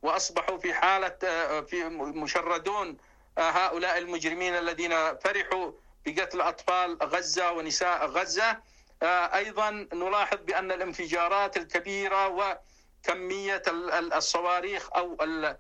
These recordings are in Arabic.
وأصبحوا في حالة في مشردون هؤلاء المجرمين الذين فرحوا بقتل أطفال غزة ونساء غزة. أيضا نلاحظ بأن الانفجارات الكبيرة وكمية الصواريخ أو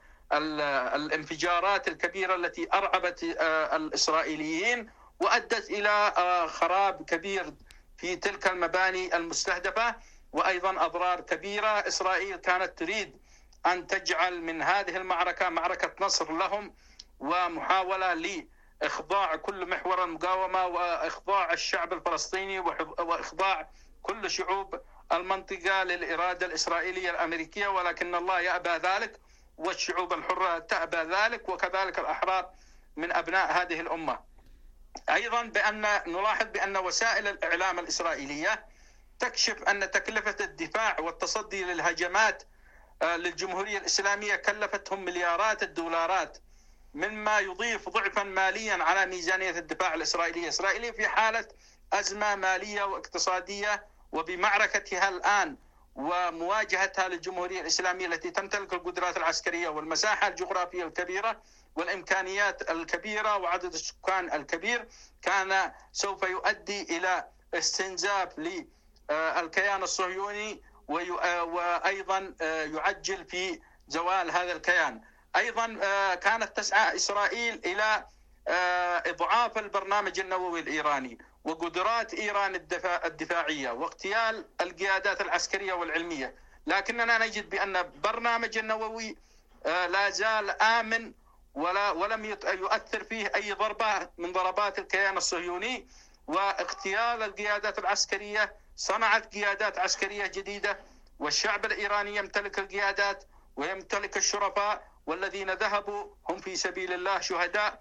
الانفجارات الكبيرة التي أرعبت الإسرائيليين وأدت إلى خراب كبير في تلك المباني المستهدفة، وأيضا أضرار كبيرة. إسرائيل كانت تريد أن تجعل من هذه المعركة معركة نصر لهم، ومحاولة لإخضاع كل محور المقاومة وإخضاع الشعب الفلسطيني وإخضاع كل شعوب المنطقة للإرادة الإسرائيلية الأمريكية، ولكن الله يأبى ذلك والشعوب الحرة تأبى ذلك، وكذلك الأحرار من أبناء هذه الأمة. أيضا نلاحظ بأن وسائل الإعلام الإسرائيلية تكشف أن تكلفة الدفاع والتصدي للهجمات للجمهورية الإسلامية كلفتهم مليارات الدولارات، مما يضيف ضعفا ماليا على ميزانية الدفاع الإسرائيلية. إسرائيل في حالة أزمة مالية واقتصادية، وبمعركتها الآن ومواجهتها للجمهورية الإسلامية التي تمتلك القدرات العسكرية والمساحة الجغرافية الكبيرة والإمكانيات الكبيرة وعدد السكان الكبير، كان سوف يؤدي إلى استنزاف للكيان الصهيوني وأيضا يعجل في زوال هذا الكيان. أيضا كانت تسعى إسرائيل إلى إضعاف البرنامج النووي الإيراني وقدرات إيران الدفاعية واغتيال القيادات العسكرية والعلمية، لكننا نجد بأن برنامج النووي لا زال آمن ولم يؤثر فيه أي ضربة من ضربات الكيان الصهيوني، واغتيال القيادات العسكرية صنعت قيادات عسكرية جديدة، والشعب الإيراني يمتلك القيادات ويمتلك الشرفاء، والذين ذهبوا هم في سبيل الله شهداء،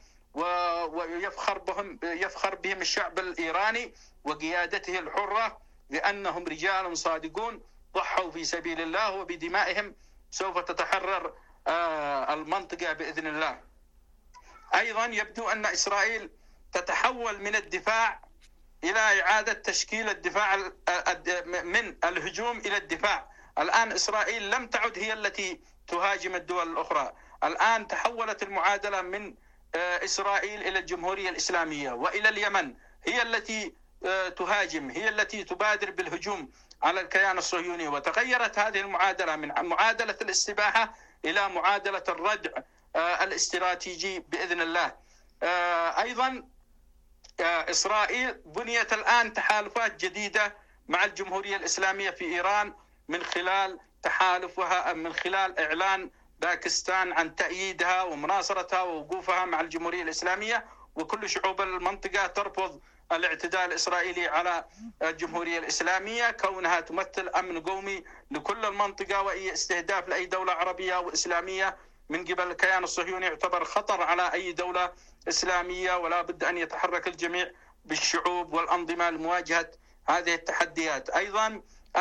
يفخر بهم الشعب الإيراني وقيادته الحرة، لأنهم رجال صادقون ضحوا في سبيل الله، وبدمائهم سوف تتحرر المنطقة بإذن الله. أيضا يبدو أن إسرائيل تتحول من الدفاع إلى إعادة تشكيل الدفاع من الهجوم إلى الدفاع. الآن إسرائيل لم تعد هي التي تهاجم الدول الأخرى، الآن تحولت المعادلة من إسرائيل إلى الجمهورية الإسلامية وإلى اليمن، هي التي تهاجم، هي التي تبادر بالهجوم على الكيان الصهيوني، وتغيرت هذه المعادلة من معادلة الاستباحة إلى معادلة الردع الاستراتيجي بإذن الله. أيضا إسرائيل بنيت الآن تحالفات جديدة مع الجمهورية الإسلامية في إيران من خلال تحالفها، من خلال إعلان باكستان عن تأييدها ومناصرتها ووقوفها مع الجمهورية الإسلامية، وكل شعوب المنطقة ترفض الاعتداء الإسرائيلي على الجمهورية الإسلامية كونها تمثل أمن قومي لكل المنطقة، وأي استهداف لأي دولة عربية وإسلامية من قبل الكيان الصهيوني يعتبر خطر على أي دولة إسلامية، ولا بد أن يتحرك الجميع بالشعوب والأنظمة لمواجهة هذه التحديات. أيضا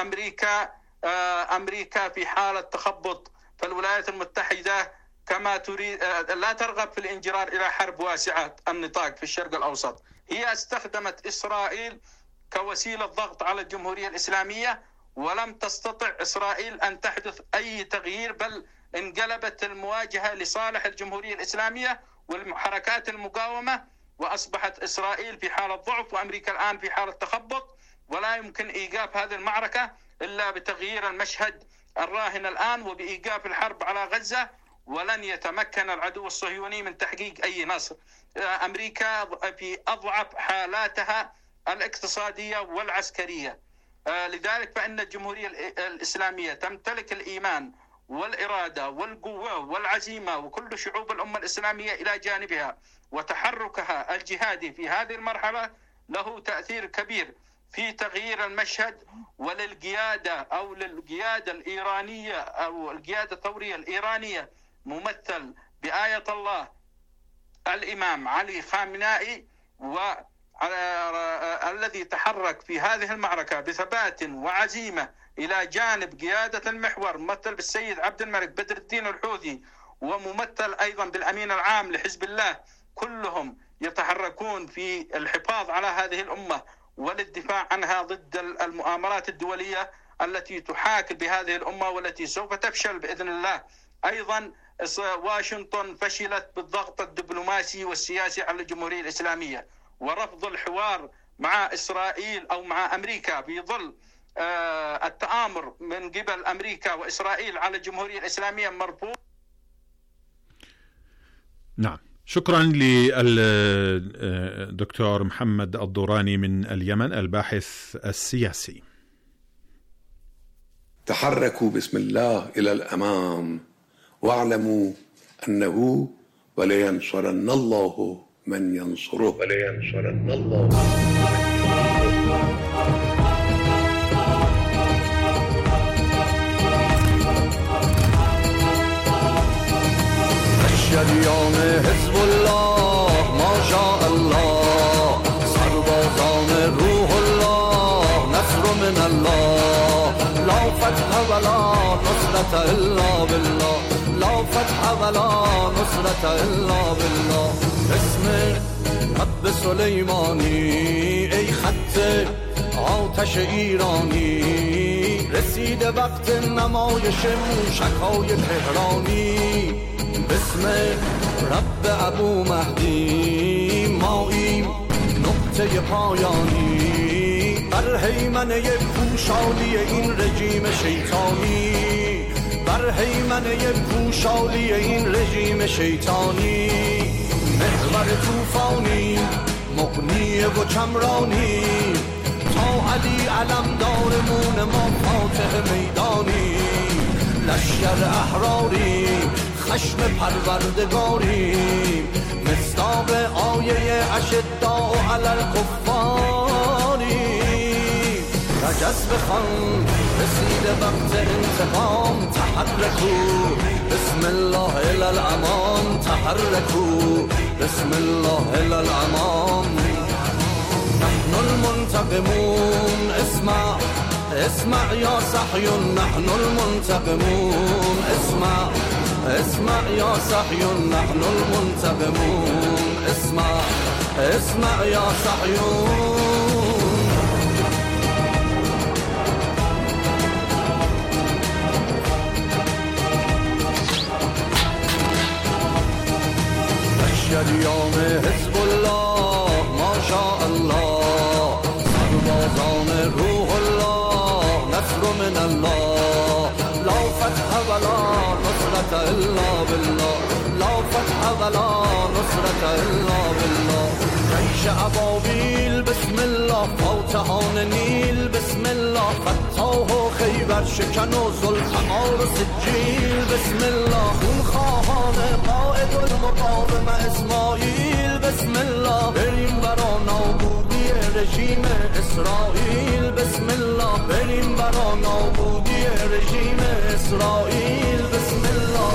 أمريكا في حالة تخبط، فالولايات المتحدة كما تريد لا ترغب في الانجرار إلى حرب واسعة النطاق في الشرق الأوسط، هي استخدمت إسرائيل كوسيلة ضغط على الجمهورية الإسلامية، ولم تستطع إسرائيل أن تحدث أي تغيير، بل انقلبت المواجهة لصالح الجمهورية الإسلامية والحركات المقاومة، وأصبحت إسرائيل في حالة ضعف وأمريكا الآن في حالة تخبط، ولا يمكن إيقاف هذه المعركة إلا بتغيير المشهد الراهن الآن وبإيقاف الحرب على غزة، ولن يتمكن العدو الصهيوني من تحقيق أي نصر. أمريكا في أضعف حالاتها الاقتصادية والعسكرية، لذلك فإن الجمهورية الإسلامية تمتلك الإيمان والإرادة والقوة والعزيمة وكل شعوب الأمة الإسلامية إلى جانبها، وتحركها الجهادي في هذه المرحلة له تأثير كبير في تغيير المشهد وللقيادة أو للقيادة الإيرانية أو القيادة الثورية الإيرانية ممثل بآية الله الإمام علي خامنائي، والذي تحرك في هذه المعركة بثبات وعزيمة إلى جانب قيادة المحور ممثل بالسيد عبد الملك بدر الدين الحوثي، وممثل أيضا بالأمين العام لحزب الله، كلهم يتحركون في الحفاظ على هذه الأمة وللدفاع عنها ضد المؤامرات الدولية التي تحاكل بهذه الأمة، والتي سوف تفشل بإذن الله أيضا واشنطن فشلت بالضغط الدبلوماسي والسياسي على الجمهورية الإسلامية ورفض الحوار مع إسرائيل أو مع أمريكا في ظل التآمر من قبل أمريكا وإسرائيل على الجمهورية الإسلامية مرفوض. نعم، شكرا للدكتور محمد الضوراني من اليمن الباحث السياسي. تحركوا بسم الله إلى الأمام واعلموا أنه ولينصرن الله من ينصره ولينصرن الله. شریان حزب الله ما شاء الله، سربازان روح الله، نصر من الله، لا فتح ولا نصرة الا بالله، لا فتح ولا نصرة الا بالله. اسم رب سلیمانی ای خط آتش ایرانی، رسید وقت نمایش موشک‌های تهرانی. بسم رب ابو مهدی ماییم نقطه پایانی، بر هیمنه پوشالی این رژیم شیطانی، بر هیمنه پوشالی این رژیم شیطانی. محور طوفانی مغنی و کمرانی، تا علی علمدارمون ما فاتح میدانی. لشکر احراری خشم پروردگاریم، مصداق آیه اشداء علی الکفاریم. رجز بخوان رسید وقت انتقام، تحرکو بسم الله الی الامان، تحرکو بسم الله الی الامان. نحن المنتقمون اسمع اسمع یا صحیون، نحن المنتقمون اسمع اسمع یا صحیون، نحن المنتقمون اسمع اسمع یا صحیون. شریان حزب الله ما شاء الله، سربازان روح الله، نصر من الله، لا فتح ولا نصرة الا بالله، لا فتح ولا نصرة الا بالله. جیش ابابیل بسم الله، فاتحان نیل بسم الله، فتاح و خیبر شکن و ذوالفقار و سجیل بسم الله، خونخواهان قائد المقاوم اسماعیل بسم الله، بریم برا نابودی رژیم اسرائیل بسم الله، بریم برا نابودی رژیم اسرائیل بسم الله.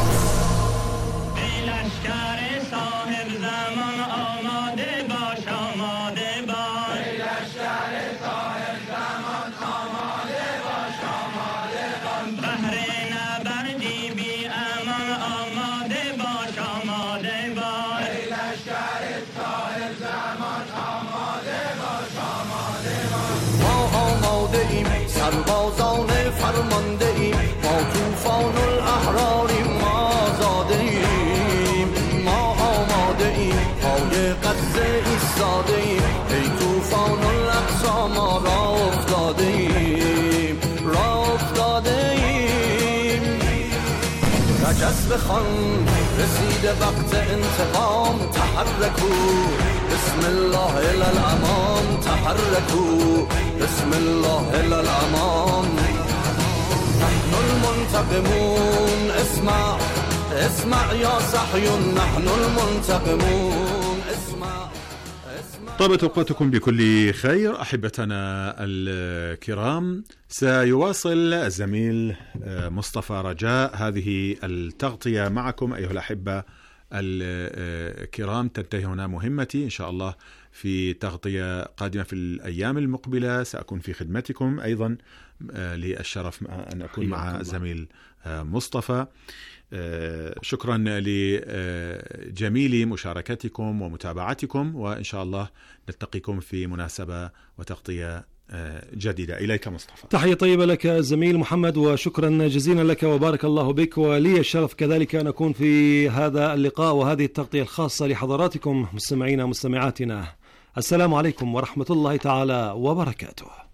لشکر صاحب زمان آماده باش، آماده باش. لشکر صاحب زمان آماده باش، آماده باش. بهر نبردی بی امان آماده باش، آماده باش. لشکر صاحب زمان آماده باش، آماده باش. ما آماده ایم سربازان فرمانده ایم، ما طوفان الاحراریم، ما آزاده ایم، ما آماده ایم پای غزه ایستاده ایم، ای طوفان الاقصی ما را افتاده ایم، را افتاده ایم. رجز بخوان رسید وقت انتقام، تحرکو بسم الله الی الامان، تحرکو بسم الله الی الامان. نحن المنتقمون اسمع اسمع یا صحیون، نحن المنتقمون اسمع. طابت أوقاتكم بكل خير أحبتنا الكرام. سيواصل الزميل مصطفى رجاء هذه التغطية معكم أيها الأحبة الكرام. تنتهي هنا مهمتي إن شاء الله في تغطية قادمة في الأيام المقبلة، سأكون في خدمتكم أيضا. لي الشرف أن أكون مع زميل مصطفى. شكرا لجميل مشاركتكم ومتابعتكم، وإن شاء الله نلتقيكم في مناسبة وتغطية جديدة. إليك مصطفى. تحية طيبة لك زميل محمد، وشكرا جزيلا لك وبارك الله بك، ولي الشرف كذلك أن أكون في هذا اللقاء وهذه التغطية الخاصة لحضراتكم مستمعينا ومستمعاتنا. السلام عليكم ورحمة الله تعالى وبركاته.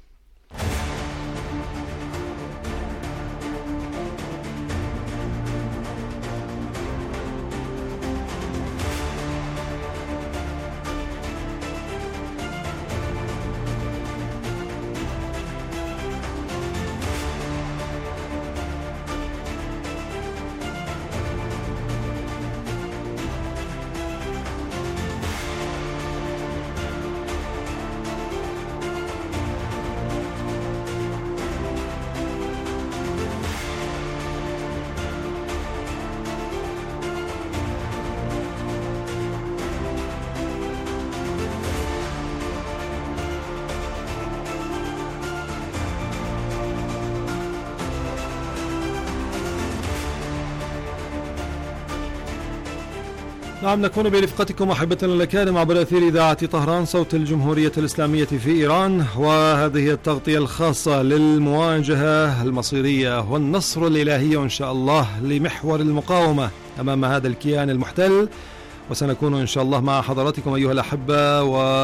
نعم، نكون برفقتكم أحبتنا الأكارم عبر أثير إذاعة طهران صوت الجمهورية الإسلامية في إيران، وهذه التغطية الخاصة للمواجهة المصيرية والنصر الإلهي إن شاء الله لمحور المقاومة أمام هذا الكيان المحتل. وسنكون إن شاء الله مع حضراتكم أيها الأحبة،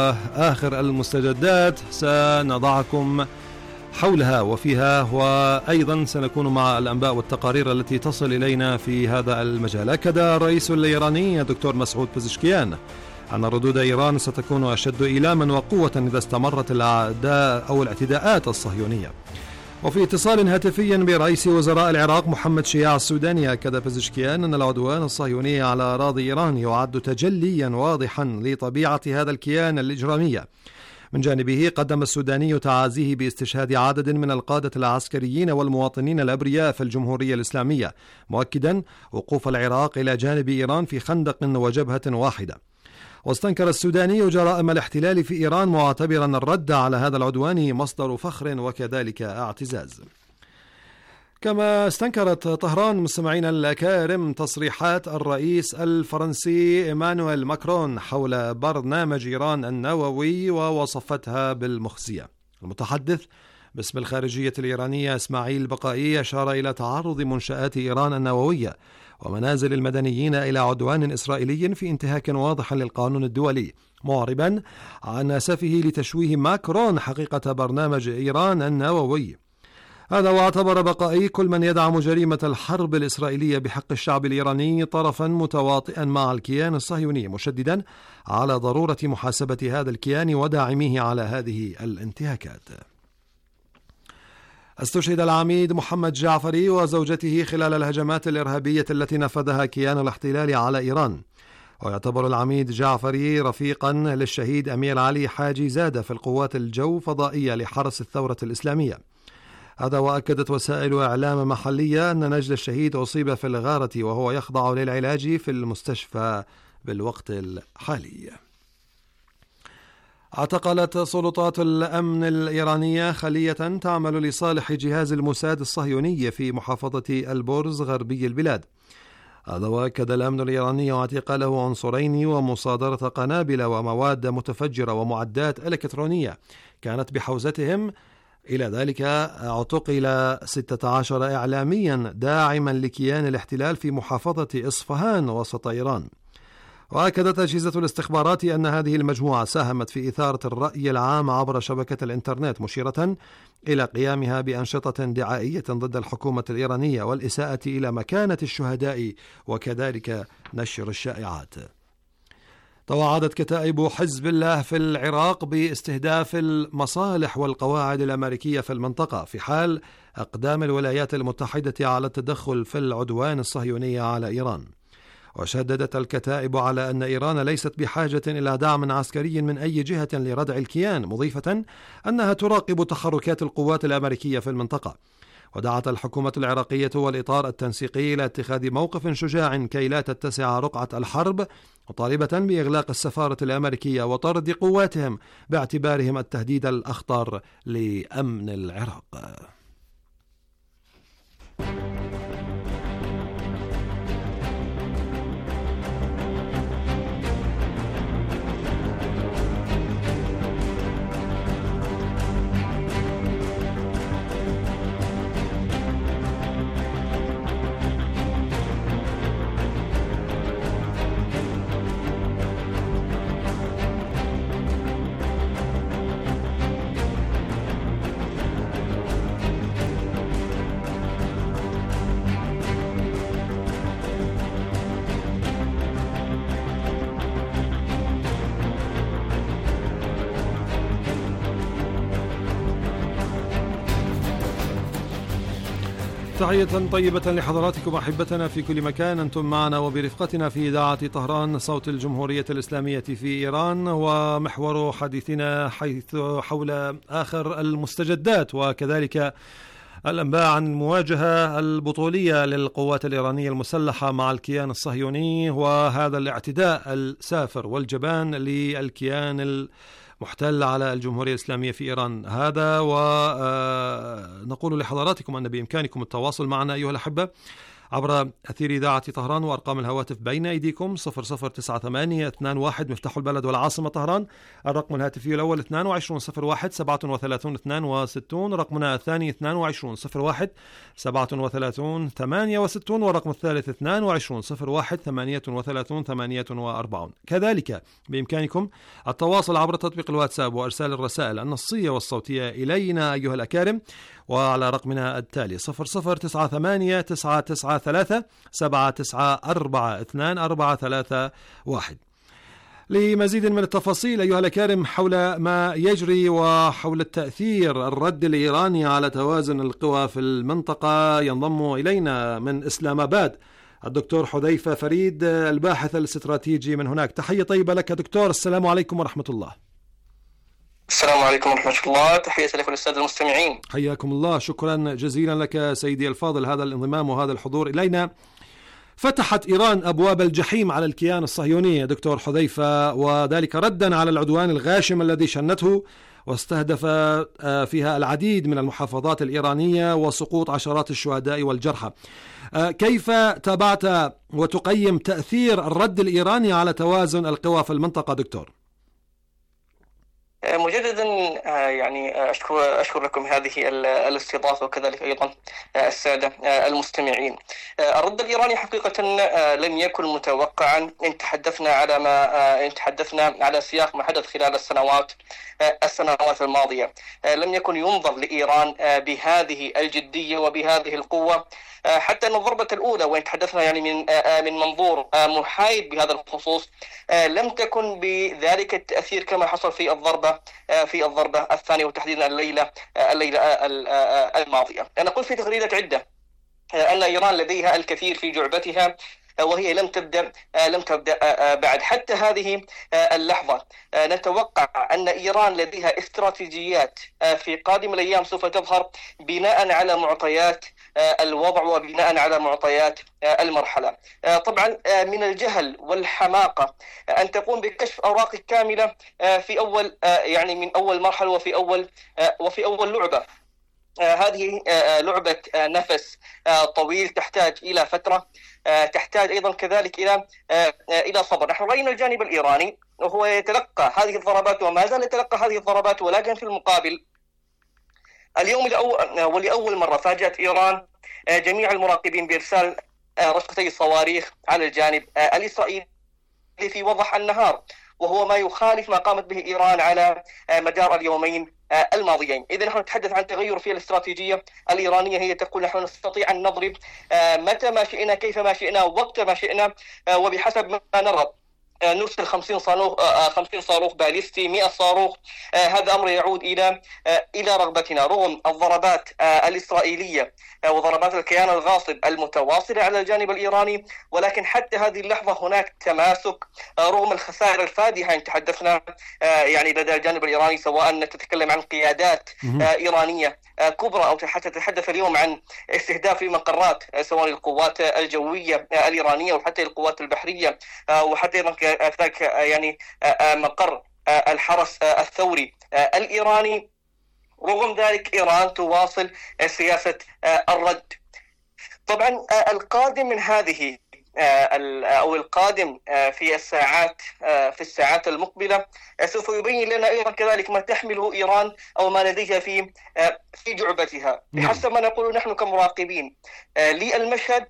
وآخر المستجدات سنضعكم حولها وفيها، وأيضا سنكون مع الأنباء والتقارير التي تصل إلينا في هذا المجال. أكد الرئيس الإيراني الدكتور مسعود بزشكيان أن ردود إيران ستكون أشد إيلاما وقوة إذا استمرت الاعتداءات الصهيونية. وفي اتصال هاتفي برئيس وزراء العراق محمد شياع السوداني، أكد بزشكيان أن العدوان الصهيوني على أراضي إيران يعد تجليا واضحا لطبيعة هذا الكيان الإجرامية. من جانبه قدم السوداني تعازيه باستشهاد عدد من القادة العسكريين والمواطنين الأبرياء في الجمهورية الإسلامية، مؤكدا وقوف العراق إلى جانب إيران في خندق وجبهة واحدة. واستنكر السوداني جرائم الاحتلال في إيران، معتبرا الرد على هذا العدوان مصدر فخر وكذلك اعتزاز. كما استنكرت طهران مستمعينا الأكارم تصريحات الرئيس الفرنسي إيمانويل ماكرون حول برنامج إيران النووي ووصفتها بالمخزية. المتحدث باسم الخارجية الإيرانية إسماعيل بقائي أشار إلى تعرض منشآت إيران النووية ومنازل المدنيين إلى عدوان إسرائيلي في انتهاك واضح للقانون الدولي، معربا عن أسفه لتشويه ماكرون حقيقة برنامج إيران النووي. هذا واعتبر بقائي كل من يدعم جريمة الحرب الإسرائيلية بحق الشعب الإيراني طرفا متواطئا مع الكيان الصهيوني، مشددا على ضرورة محاسبة هذا الكيان وداعميه على هذه الانتهاكات. استشهد العميد محمد جعفري وزوجته خلال الهجمات الإرهابية التي نفذها كيان الاحتلال على إيران. ويعتبر العميد جعفري رفيقا للشهيد أمير علي حاجي زادة في القوات الجو فضائية لحرس الثورة الإسلامية. هذا وأكدت وسائل إعلام محلية أن نجل الشهيد أصيب في الغارة وهو يخضع للعلاج في المستشفى بالوقت الحالي. اعتقلت سلطات الأمن الإيرانية خلية تعمل لصالح جهاز الموساد الصهيوني في محافظة البورز غربي البلاد. هذا وأكد الأمن الإيراني اعتقاله عنصرين ومصادرة قنابل ومواد متفجرة ومعدات إلكترونية كانت بحوزتهم. إلى ذلك اعتقل 16 إعلاميا داعما لكيان الاحتلال في محافظة إصفهان وسط إيران. وأكدت أجهزة الاستخبارات أن هذه المجموعة ساهمت في إثارة الرأي العام عبر شبكة الإنترنت، مشيرة إلى قيامها بأنشطة دعائية ضد الحكومة الإيرانية والإساءة إلى مكانة الشهداء وكذلك نشر الشائعات. توعدت كتائب حزب الله في العراق باستهداف المصالح والقواعد الأمريكية في المنطقة في حال أقدام الولايات المتحدة على التدخل في العدوان الصهيوني على إيران. وشددت الكتائب على أن إيران ليست بحاجة إلى دعم عسكري من أي جهة لردع الكيان، مضيفة أنها تراقب تحركات القوات الأمريكية في المنطقة. ودعت الحكومة العراقية والإطار التنسيقي إلى اتخاذ موقف شجاع كي لا تتسع رقعة الحرب، وطالبة بإغلاق السفارة الأمريكية وطرد قواتهم باعتبارهم التهديد الأخطر لأمن العراق. تحية طيبة لحضراتكم أحبتنا في كل مكان، أنتم معنا وبرفقتنا في إذاعة طهران صوت الجمهورية الإسلامية في إيران، ومحور حديثنا حيث حول آخر المستجدات وكذلك الأنباء عن المواجهة البطولية للقوات الإيرانية المسلحة مع الكيان الصهيوني، وهذا الاعتداء السافر والجبان للكيان محتل على الجمهورية الإسلامية في إيران. هذا ونقول لحضراتكم أن بإمكانكم التواصل معنا أيها الأحبة عبر أثير إذاعة طهران، وأرقام الهواتف بين أيديكم 009821 مفتاح البلد والعاصمة طهران، الرقم الهاتفي الأول 2201 37 62، رقمنا الثاني 2201 37 68، والرقم الثالث 2201 38 48. كذلك بإمكانكم التواصل عبر تطبيق الواتساب وإرسال الرسائل النصية والصوتية إلينا أيها الأكارم، وعلى رقمنا التالي 00989993 794 لمزيد من التفاصيل أيها الأكارم حول ما يجري وحول التأثير الرد الإيراني على توازن القوى في المنطقة، ينضم إلينا من إسلام آباد الدكتور حذيفة فريد الباحث الاستراتيجي من هناك. تحية طيبة لك دكتور، السلام عليكم ورحمة الله. السلام عليكم ورحمة الله، تحية لكم السادة المستمعين. حياكم الله، شكرا جزيلا لك سيدي الفاضل هذا الانضمام وهذا الحضور إلينا. فتحت إيران أبواب الجحيم على الكيان الصهيوني دكتور حذيفة، وذلك ردا على العدوان الغاشم الذي شنته واستهدف فيها العديد من المحافظات الإيرانية وسقوط عشرات الشهداء والجرحى. كيف تابعت وتقيم تأثير الرد الإيراني على توازن القوى في المنطقة دكتور؟ مجددا يعني أشكر لكم هذه الاستضافة، وكذلك أيضا السادة المستمعين. الرد الإيراني حقيقة لم يكن متوقعا إن تحدثنا على سياق ما حدث خلال السنوات الماضية. لم يكن ينظر لإيران بهذه الجدية وبهذه القوة، حتى أن الضربة الأولى وإن تحدثنا يعني من منظور محايد بهذا الخصوص لم تكن بذلك التأثير كما حصل في الضربة الثانية، وتحديدا الليلة الماضية. أنا قلت في تغريدة عدة أن إيران لديها الكثير في جعبتها، وهي لم تبدأ بعد حتى هذه اللحظة. نتوقع أن إيران لديها استراتيجيات في قادم الأيام سوف تظهر بناء على معطيات الوضع وبناء على معطيات المرحلة. طبعا من الجهل والحماقة أن تقوم بكشف أوراقك كاملة في أول يعني من أول مرحلة وفي أول لعبة. هذه لعبة نفس طويل، تحتاج إلى فترة، تحتاج أيضا كذلك إلى صبر. نحن رأينا الجانب الإيراني وهو يتلقى هذه الضربات وما زال يتلقى هذه الضربات، ولكن في المقابل اليوم ولأول مرة فاجأت إيران جميع المراقبين بإرسال رشقتي صواريخ على الجانب الإسرائيلي في وضح النهار، وهو ما يخالف ما قامت به إيران على مدار اليومين الماضيين. إذا نحن نتحدث عن تغير في الاستراتيجية الإيرانية. هي تقول نحن نستطيع أن نضرب متى ما شئنا، كيف ما شئنا، وقت ما شئنا، وبحسب ما نرغب. نرسل 50 صاروخ باليستي، 100 صاروخ. هذا أمر يعود إلى رغبتنا رغم الضربات الإسرائيلية وضربات الكيان الغاصب المتواصلة على الجانب الإيراني. ولكن حتى هذه اللحظة هناك تماسك رغم الخسائر الفادحة إن تحدثنا يعني لدى الجانب الإيراني، سواء تتكلم عن قيادات إيرانية كبرى أو حتى تتحدث اليوم عن استهداف مقرات سواء القوات الجوية الإيرانية وحتى القوات البحرية، وحتى كذلك يعني مقر الحرس الثوري الإيراني. رغم ذلك إيران تواصل سياسة الرد. طبعا القادم من هذه أو القادم في الساعات المقبلة سوف يبين لنا أيضا كذلك ما تحمله إيران أو ما لديها في جعبتها. بحسب ما نقول نحن كمراقبين للمشهد،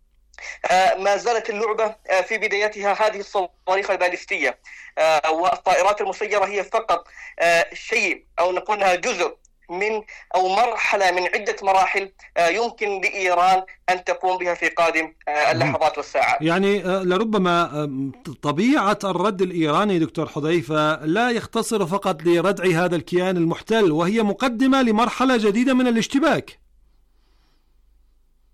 ما زالت اللعبة في بدايتها. هذه الصواريخ الباليستية والطائرات المسيرة هي فقط شيء أو نقولها جزء من أو مرحلة من عدة مراحل يمكن لإيران أن تقوم بها في قادم اللحظات والساعات. يعني لربما طبيعة الرد الإيراني دكتور حذيفة لا يختصر فقط لردع هذا الكيان المحتل، وهي مقدمة لمرحلة جديدة من الاشتباك.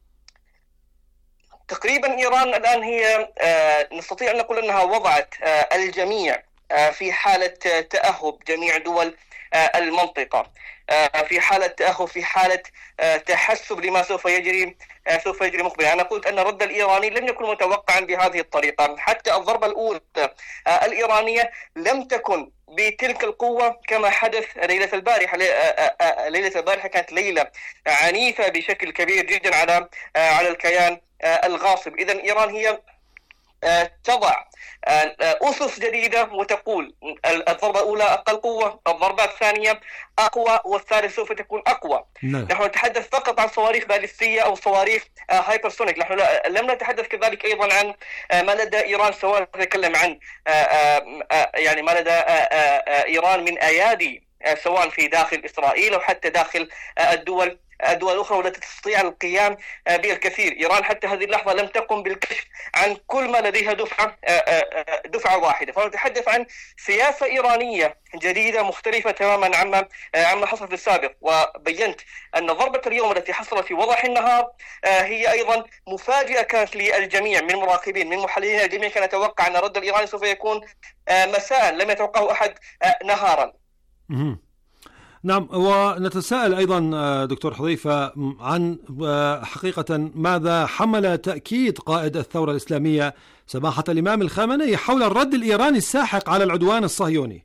تقريبا إيران الآن هي نستطيع أن نقول أنها وضعت الجميع في حالة تأهب، جميع دول المنطقة في حالة تأهب، في حالة تحسب لما سوف يجري مقبلا. أنا قلت أن الرد الإيراني لم يكن متوقعا بهذه الطريقة، حتى الضربة الأولى الإيرانية لم تكن بتلك القوة كما حدث ليلة البارحة. ليلة البارحة كانت ليلة عنيفة بشكل كبير جدا على الكيان الغاصب. إذن إيران هي تضع أسس جديدة وتقول الضربة الأولى أقل قوة، الضربة الثانية أقوى، والثالث سوف تكون أقوى. نحن نتحدث فقط عن صواريخ باليستية أو صواريخ هايبرسونيك. نحن لم نتحدث كذلك أيضا عن ما لدى إيران، سواء نتكلم عن يعني ما لدى إيران من أيادي سواء في داخل إسرائيل أو حتى داخل الدول الأخرى والتي تستطيع القيام بالكثير. إيران حتى هذه اللحظة لم تقم بالكشف عن كل ما لديها دفعة واحدة. فنتحدث عن سياسة إيرانية جديدة مختلفة تماما عما حصل في السابق. وبينت أن ضربة اليوم التي حصلت في وضح النهار هي أيضا مفاجئة كانت للجميع من مراقبين من محللين. الجميع كان يتوقع أن الرد الإيراني سوف يكون مساء، لم يتوقعه أحد نهارا. نعم، ونتساءل أيضا دكتور حذيفة عن حقيقة ماذا حمل تأكيد قائد الثورة الإسلامية سماحة الإمام الخامنئي حول الرد الإيراني الساحق على العدوان الصهيوني.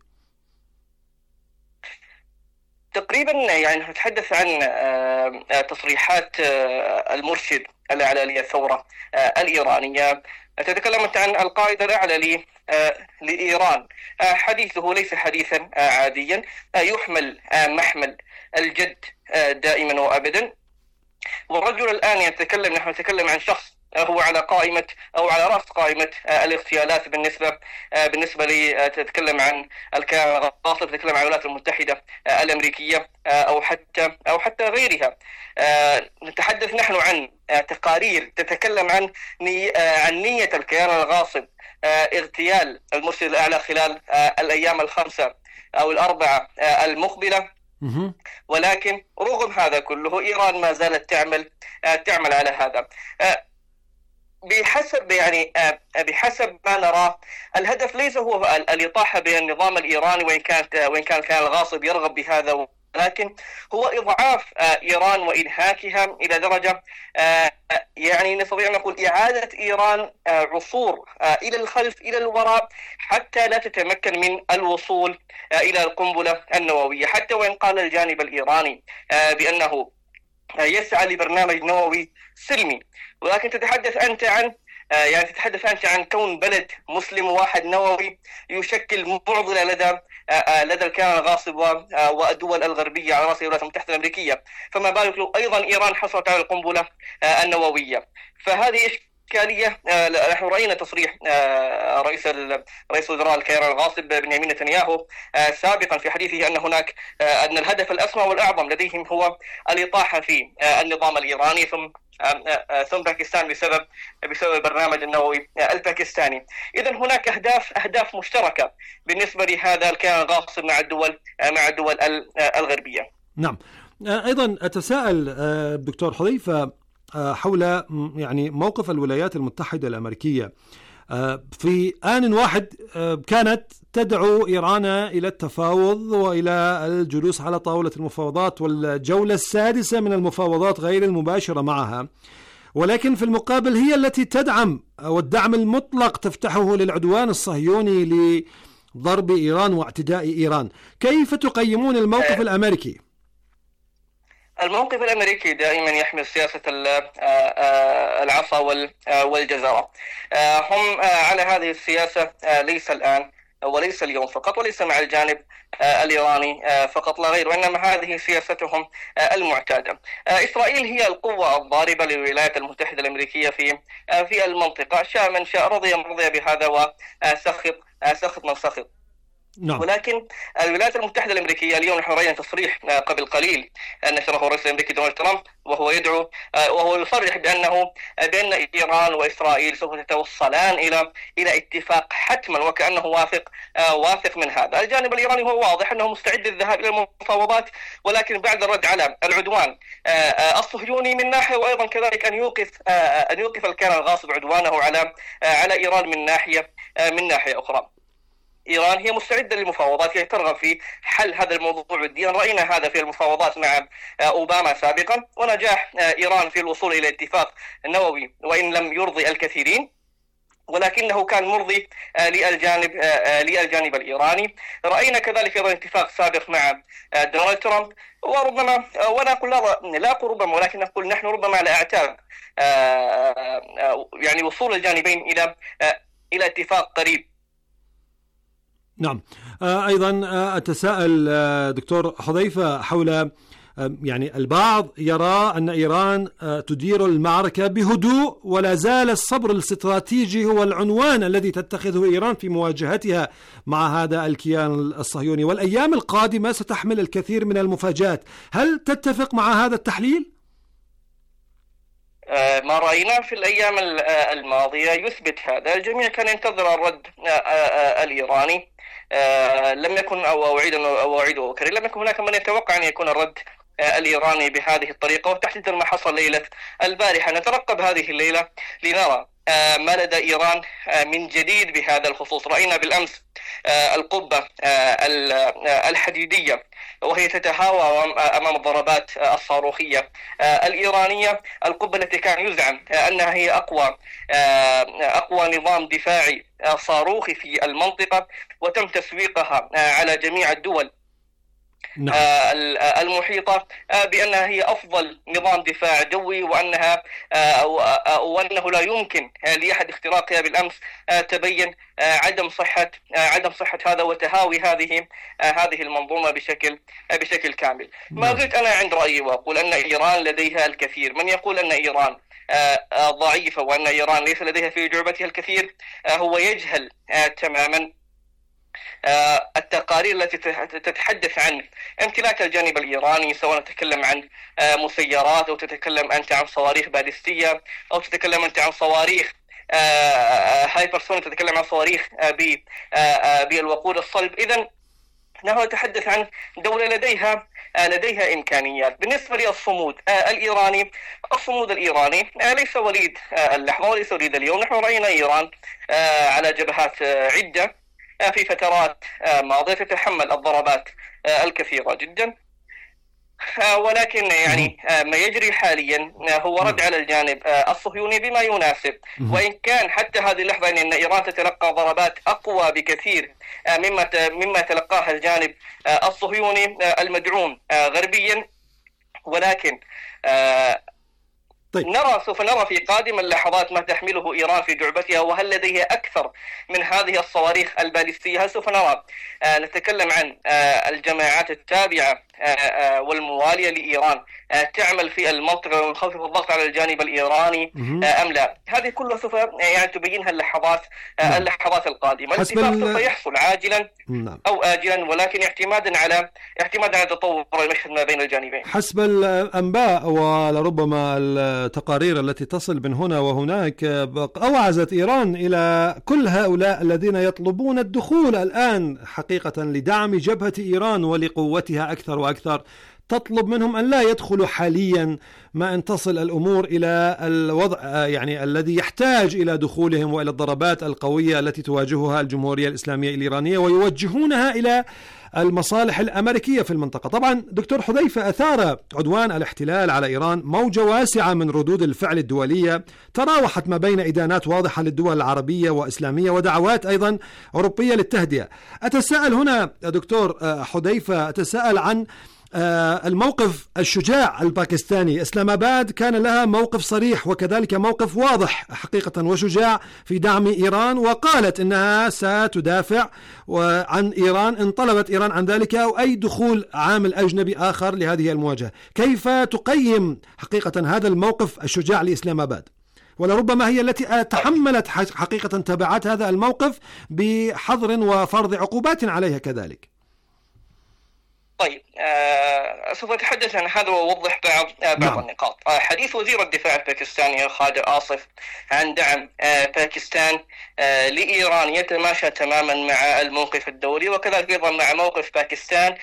تقريبا يعني نتحدث عن تصريحات المرشد الأعلى للثورة الإيرانية. تتكلم أنت عن القائد الأعلى لإيران. حديثه ليس حديثا عاديا، يحمل محمل الجد دائما وأبدا. والرجل الآن يتكلم، نحن نتكلم عن شخص هو على قائمة أو على رأس قائمة الاغتيالات بالنسبة لي. تتكلم عن الكيان الغاصب، تتكلم عن الولايات المتحدة الأمريكية أو حتى غيرها. نتحدث نحن عن تقارير تتكلم عن نية الكيان الغاصب اغتيال المرشد الأعلى خلال الأيام الخمسة أو الأربعة المقبلة. ولكن رغم هذا كله إيران ما زالت تعمل على هذا. بحسب ما نراه الهدف ليس هو الإطاحة بالنظام الإيراني، وإن كان الغاصب يرغب بهذا، ولكن هو إضعاف إيران وإنهاكها إلى درجة يعني نستطيع أن نقول إعادة إيران عصور إلى الخلف إلى الوراء حتى لا تتمكن من الوصول إلى القنبلة النووية. حتى وإن قال الجانب الإيراني بأنه يسعى لبرنامج نووي سلمي، ولكن تتحدث أنت عن كون بلد مسلم واحد نووي يشكل معضلة لدى الكيان الغاصب والدول الغربية على رأس الولايات المتحدة الأمريكية، فما بالك لو أيضا إيران حصلت على القنبلة النووية. فهذه إشكالية. نحن رأينا تصريح رئيس وزراء الكيان الغاصب بنيامين نتنياهو سابقا في حديثه أن الهدف الأسمى والأعظم لديهم هو الإطاحة في النظام الإيراني ثم باكستان بسبب البرنامج النووي الباكستاني. إذن هناك أهداف مشتركة بالنسبة لهذا الكيان الغاصب مع الدول الغربية. نعم، أيضا أتساءل دكتور حذيفة حول يعني موقف الولايات المتحدة الأمريكية. في آن واحد كانت تدعو إيران إلى التفاوض وإلى الجلوس على طاولة المفاوضات والجولة السادسة من المفاوضات غير المباشرة معها، ولكن في المقابل هي التي تدعم والدعم المطلق تفتحه للعدوان الصهيوني لضرب إيران واعتداء إيران. كيف تقيمون الموقف الأمريكي؟ الموقف الأمريكي دائما يحمل سياسة العصا والجزرة. هم على هذه السياسة ليس الآن وليس اليوم فقط، وليس مع الجانب الإيراني فقط لا غير، وإنما هذه سياستهم المعتادة. إسرائيل هي القوة الضاربة للولايات المتحدة الأمريكية في المنطقة. شاء من شاء، رضي بهذا وسخط من سخط. نعم. ولكن الولايات المتحدة الأمريكية اليوم نحن رأينا تصريح قبل قليل نشره الرئيس الأمريكي دونالد ترامب، وهو يدعو وهو يصرح بأن إيران وإسرائيل سوف تتوصلان إلى اتفاق حتما، وكأنه واثق من هذا. الجانب الإيراني هو واضح أنه مستعد للذهاب إلى المفاوضات، ولكن بعد الرد على العدوان الصهيوني من ناحية، وأيضا كذلك أن يوقف الكيان الغاصب عدوانه على إيران من ناحية أخرى. إيران هي مستعدة للمفاوضات، هي ترغب في حل هذا الموضوع وديا. رأينا هذا في المفاوضات مع أوباما سابقا، ونجاح إيران في الوصول إلى اتفاق نووي وإن لم يرضي الكثيرين، ولكنه كان مرضي للجانب الإيراني. رأينا كذلك أيضا اتفاق سابق مع دونالد ترامب، وربما ونقول لا ربما، ولكن نقول نحن ربما على أعتاب يعني وصول الجانبين إلى اتفاق قريب. نعم. أيضا أتساءل دكتور حذيفة حول يعني البعض يرى أن إيران تدير المعركة بهدوء، ولا زال الصبر الاستراتيجي هو العنوان الذي تتخذه إيران في مواجهتها مع هذا الكيان الصهيوني، والأيام القادمة ستحمل الكثير من المفاجآت. هل تتفق مع هذا التحليل؟ ما رأيناه في الأيام الماضية يثبت هذا. الجميع كان ينتظر الرد الإيراني، لم يكن أعيد وأكرر، لم يكن هناك من يتوقع أن يكون الرد الإيراني بهذه الطريقة، وتحديدا ما حصل ليلة البارحة. نترقب هذه الليلة لنرى ما لدى إيران من جديد بهذا الخصوص. رأينا بالأمس القبة الحديدية وهي تتهاوى أمام الضربات الصاروخية الإيرانية، القبة التي كان يزعم أنها هي أقوى نظام دفاعي صاروخي في المنطقة، وتم تسويقها على جميع الدول المحيطة بأنها هي أفضل نظام دفاع جوي، وأنه لا يمكن لأحد اختراقها. بالأمس تبين عدم صحة هذا وتهاوي هذه المنظومة بشكل كامل. ما زلت أنا عند رأيي وأقول أن إيران لديها الكثير. من يقول أن إيران ضعيفة وأن إيران ليس لديها في جعبتها الكثير هو يجهل تماما التقارير التي تتحدث عن امتلاك الجانب الإيراني، سواء تتكلم عن مسيرات، أو تتكلم أنت عن صواريخ باليستية، أو تتكلم أنت عن صواريخ هايبرسونيك، تتكلم عن صواريخ بالوقود الصلب. إذن نحن نتحدث عن دولة لديها إمكانيات. بالنسبة للصمود الإيراني ليس وليد اللحظة وليس وليد اليوم. نحن رأينا إيران على جبهات عدة في فترات ماضية تتحمل الضربات الكثيرة جدا، ولكن يعني ما يجري حاليا هو رد على الجانب الصهيوني بما يناسب. وإن كان حتى هذه اللحظة أن إيران تتلقى ضربات أقوى بكثير مما تلقاها الجانب الصهيوني المدعوم غربيا، ولكن طيب. سوف نرى في قادم اللحظات ما تحمله إيران في جعبتها، وهل لديها أكثر من هذه الصواريخ الباليستية. هل سوف نرى نتكلم عن الجماعات التابعة والموالية لإيران تعمل في المنطقة ونخفف الضغط على الجانب الإيراني أم لا؟ هذه كلها سوف يعني تبينها اللحظات القادمة. الاتفاق سوف يحصل عاجلا أو آجلا، ولكن اعتمادا على تطور المشهد ما بين الجانبين. حسب الأنباء ولربما التقارير التي تصل من هنا وهناك، أوعزت إيران إلى كل هؤلاء الذين يطلبون الدخول الآن حقيقة لدعم جبهة إيران ولقوتها أكثر وأكثر، تطلب منهم أن لا يدخلوا حاليا ما أن تصل الأمور إلى الوضع يعني الذي يحتاج إلى دخولهم وإلى الضربات القوية التي تواجهها الجمهورية الإسلامية الإيرانية، ويوجهونها إلى المصالح الأمريكية في المنطقة. طبعا دكتور حذيفة، أثار عدوان الاحتلال على إيران موجة واسعة من ردود الفعل الدولية، تراوحت ما بين إدانات واضحة للدول العربية وإسلامية ودعوات أيضا أوروبية للتهدئة. أتساءل هنا دكتور حذيفة، أتساءل عن الموقف الشجاع الباكستاني. إسلام آباد كان لها موقف صريح وكذلك موقف واضح حقيقة وشجاع في دعم إيران، وقالت إنها ستدافع عن إيران إن طلبت إيران عن ذلك، أو أي دخول عامل أجنبي آخر لهذه المواجهة. كيف تقيم حقيقة هذا الموقف الشجاع لإسلام آباد ولربما هي التي تحملت حقيقة تبعات هذا الموقف بحظر وفرض عقوبات عليها كذلك. طيب سوف أتحدث عن هذا وأوضح بعض النقاط. حديث وزير الدفاع الباكستاني خادر آصف عن دعم باكستان لإيران يتماشى تماما مع الموقف الدولي، وكذلك أيضا مع موقف باكستان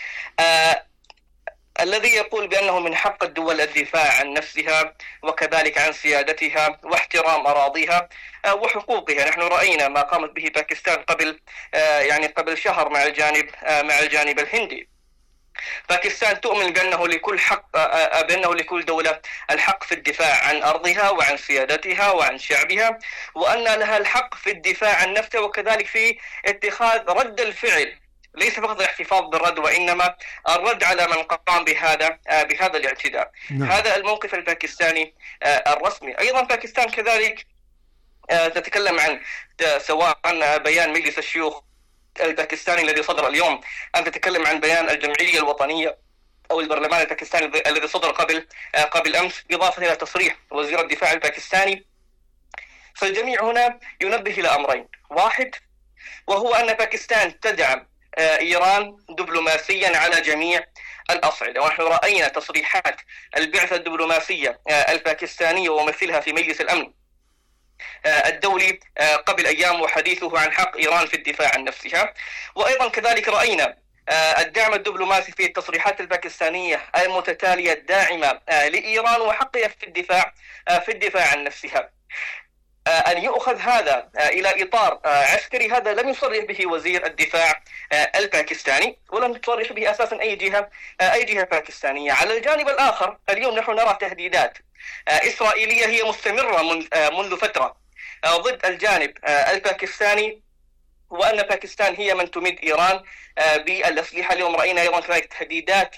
الذي يقول بأنه من حق الدول الدفاع عن نفسها وكذلك عن سيادتها واحترام أراضيها وحقوقها. نحن رأينا ما قامت به باكستان قبل شهر مع الجانب الهندي. باكستان تؤمن بأنه لكل دولة الحق في الدفاع عن أرضها وعن سيادتها وعن شعبها، وأن لها الحق في الدفاع عن نفسها وكذلك في اتخاذ رد الفعل، ليس فقط الاحتفاظ بالرد وإنما الرد على من قام بهذا الاعتداء. هذا الموقف الباكستاني الرسمي. أيضا باكستان كذلك تتكلم عن سواء بيان مجلس الشيوخ الباكستاني الذي صدر اليوم، أن تتكلم عن بيان الجمعية الوطنية أو البرلمان الباكستاني الذي صدر قبل أمس، إضافة إلى تصريح وزير الدفاع الباكستاني. فالجميع هنا ينبه إلى أمرين: واحد، وهو أن باكستان تدعم إيران دبلوماسيا على جميع الأصعدة، ونحن رأينا تصريحات البعثة الدبلوماسية الباكستانية وممثلها في مجلس الأمن الدولي قبل أيام وحديثه عن حق إيران في الدفاع عن نفسها. وأيضا كذلك رأينا الدعم الدبلوماسي في التصريحات الباكستانية المتتالية الداعمة لإيران وحقها في الدفاع عن نفسها. أن يؤخذ هذا إلى إطار عسكري، هذا لم يصرح به وزير الدفاع الباكستاني، ولم تصرح به أساسا أي جهة باكستانية. على الجانب الآخر اليوم نحن نرى تهديدات إسرائيلية هي مستمرة منذ فترة ضد الجانب الباكستاني، وأن باكستان هي من تمد إيران بالأسلحة. اليوم رأينا أيضا كذلك تهديدات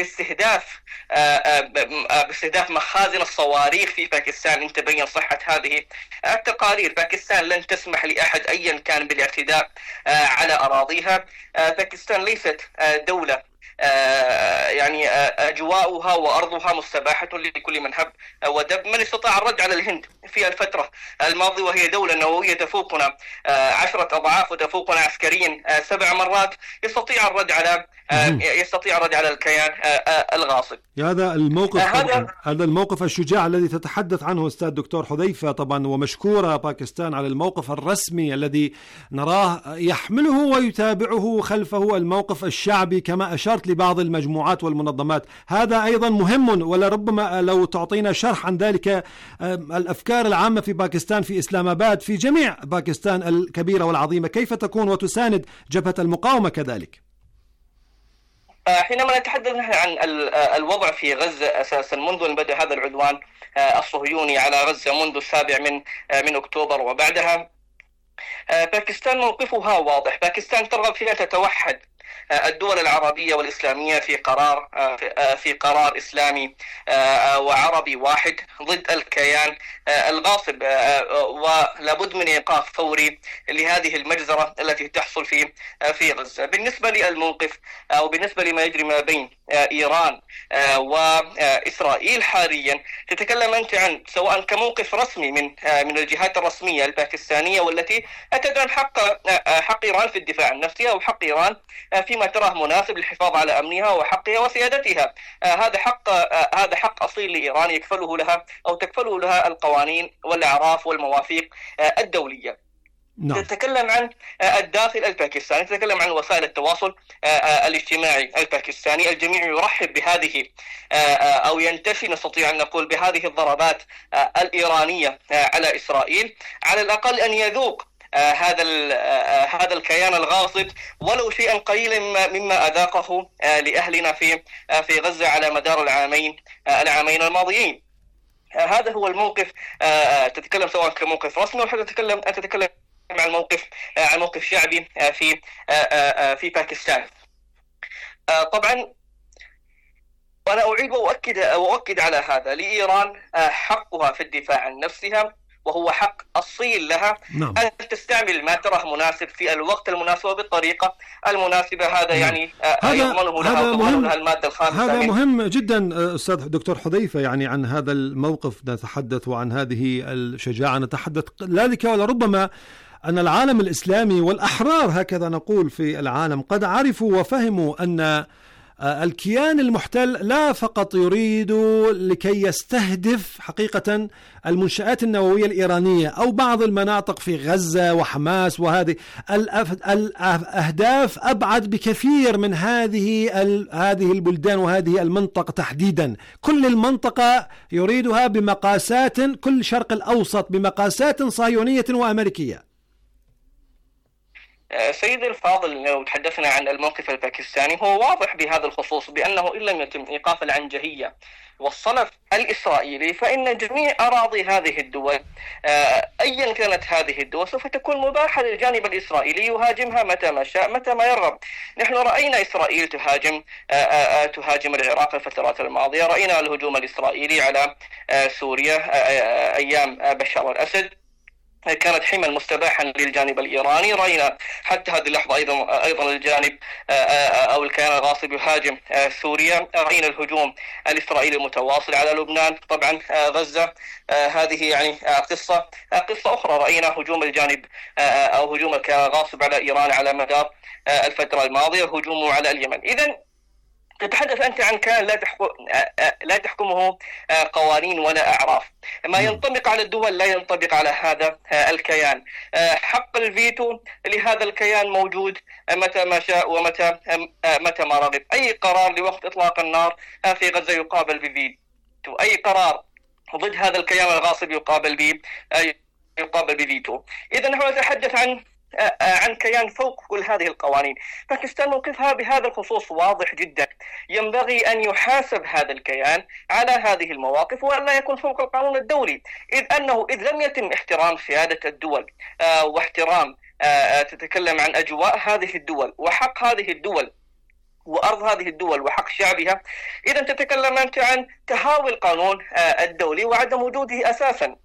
باستهداف مخازن الصواريخ في باكستان. إن تبين صحة هذه التقارير، باكستان لن تسمح لأحد أيا كان بالاعتداء على أراضيها. باكستان ليست دولة أجواؤها وأرضها مستباحة لكل من هب ودب. من استطاع الرد على الهند في الفترة الماضية، وهي دولة نووية تفوقنا 10 أضعاف وتفوقنا عسكريا 7 مرات، يستطيع الرد على الكيان الغاصب. هذا الموقف الشجاع الذي تتحدث عنه أستاذ دكتور حذيفة، طبعا ومشكورة باكستان على الموقف الرسمي الذي نراه يحمله ويتابعه خلفه الموقف الشعبي كما أشرت لبعض المجموعات والمنظمات. هذا أيضا مهم، ولربما لو تعطينا شرح عن ذلك الأفكار العامة في باكستان، في إسلام آباد، في جميع باكستان الكبيرة والعظيمة، كيف تكون وتساند جبهة المقاومة كذلك؟ حينما نتحدث عن الوضع في غزة أساسا منذ أن بدأ هذا العدوان الصهيوني على غزة منذ 7 من أكتوبر وبعدها، باكستان موقفها واضح. باكستان ترغب في أن تتوحد الدول العربية والإسلامية في قرار إسلامي وعربي واحد ضد الكيان الغاصب، ولابد من إيقاف فوري لهذه المجزرة التي تحصل في غزة. بالنسبة للموقف أو بالنسبة لما يجري ما بين إيران وإسرائيل حاليا، تتكلم أنت عن سواء كموقف رسمي من الجهات الرسمية الباكستانية والتي تدعم حق إيران في الدفاع عن نفسها وحق إيران فيما تراه مناسب للحفاظ على أمنها وحقها وسيادتها. هذا حق أصيل لإيران تكفله لها القوانين والأعراف والمواثيق الدولية. تتكلم عن الداخل الباكستاني، تتكلم عن وسائل التواصل الاجتماعي الباكستاني. الجميع يرحب بهذه أو ينتفي نستطيع أن نقول بهذه الضربات الإيرانية على إسرائيل، على الأقل أن يذوق هذا الكيان الغاصب ولو شيئا قليلا مما أذاقه لأهلنا في غزة على مدار العامين الماضيين. هذا هو الموقف. تتكلم سواء كموقف رسمي أو حتى تتكلم عن موقف شعبي في باكستان. طبعا أنا أعيد وأؤكد على هذا: لإيران حقها في الدفاع عن نفسها وهو حق أصيل لها أن تستعمل ما تراه مناسب في الوقت المناسب وبالطريقة المناسبة. هذا يعني يضمنه لها وتضمنه المادة الخامسة. هذا مهم جدا أستاذ دكتور حذيفة، يعني عن هذا الموقف نتحدث وعن هذه الشجاعة نتحدث، ذلك ولربما أن العالم الإسلامي والأحرار هكذا نقول في العالم قد عرفوا وفهموا أن الكيان المحتل لا فقط يريد لكي يستهدف حقيقة المنشآت النووية الإيرانية أو بعض المناطق في غزة وحماس، وهذه الأهداف أبعد بكثير من هذه البلدان وهذه المنطقة تحديدا. كل المنطقة يريدها بمقاسات، كل الشرق الأوسط بمقاسات صهيونية وأمريكية. سيدي الفاضل، لو تحدثنا عن الموقف الباكستاني هو واضح بهذا الخصوص بأنه إن لم يتم إيقاف العنجهية والصلف الإسرائيلي فإن جميع أراضي هذه الدول أيا كانت هذه الدول سوف تكون مباحة للجانب الإسرائيلي يهاجمها متى ما شاء متى ما يرغب. نحن رأينا إسرائيل تهاجم العراق الفترات الماضية، رأينا الهجوم الإسرائيلي على سوريا أيام بشار الأسد، كانت حما مستباحا للجانب الإيراني. رأينا حتى هذه اللحظة أيضا الجانب أو الكيان الغاصب يهاجم سوريا. رأينا الهجوم الإسرائيلي المتواصل على لبنان. طبعا غزة هذه يعني قصة أخرى. رأينا هجوم الجانب أو هجوم الكيان الغاصب على إيران على مدار الفترة الماضية، هجومه على اليمن. إذن تتحدث أنت عن كيان لا تحكمه قوانين ولا أعراف. ما ينطبق على الدول لا ينطبق على هذا الكيان. حق الفيتو لهذا الكيان موجود متى ما شاء ومتى ما رغب. أي قرار لوقف إطلاق النار في غزة يقابل بفيتو، أي قرار ضد هذا الكيان الغاصب يقابل بفيتو. إذا نحن نتحدث عن كيان فوق كل هذه القوانين. باكستان موقفها بهذا الخصوص واضح جدا. ينبغي أن يحاسب هذا الكيان على هذه المواقف وأن لا يكون فوق القانون الدولي، إذ لم يتم احترام سيادة الدول واحترام تتكلم عن أجواء هذه الدول وحق هذه الدول وأرض هذه الدول وحق شعبها. إذا تتكلم أنت عن تهاوي القانون الدولي وعدم وجوده أساسا.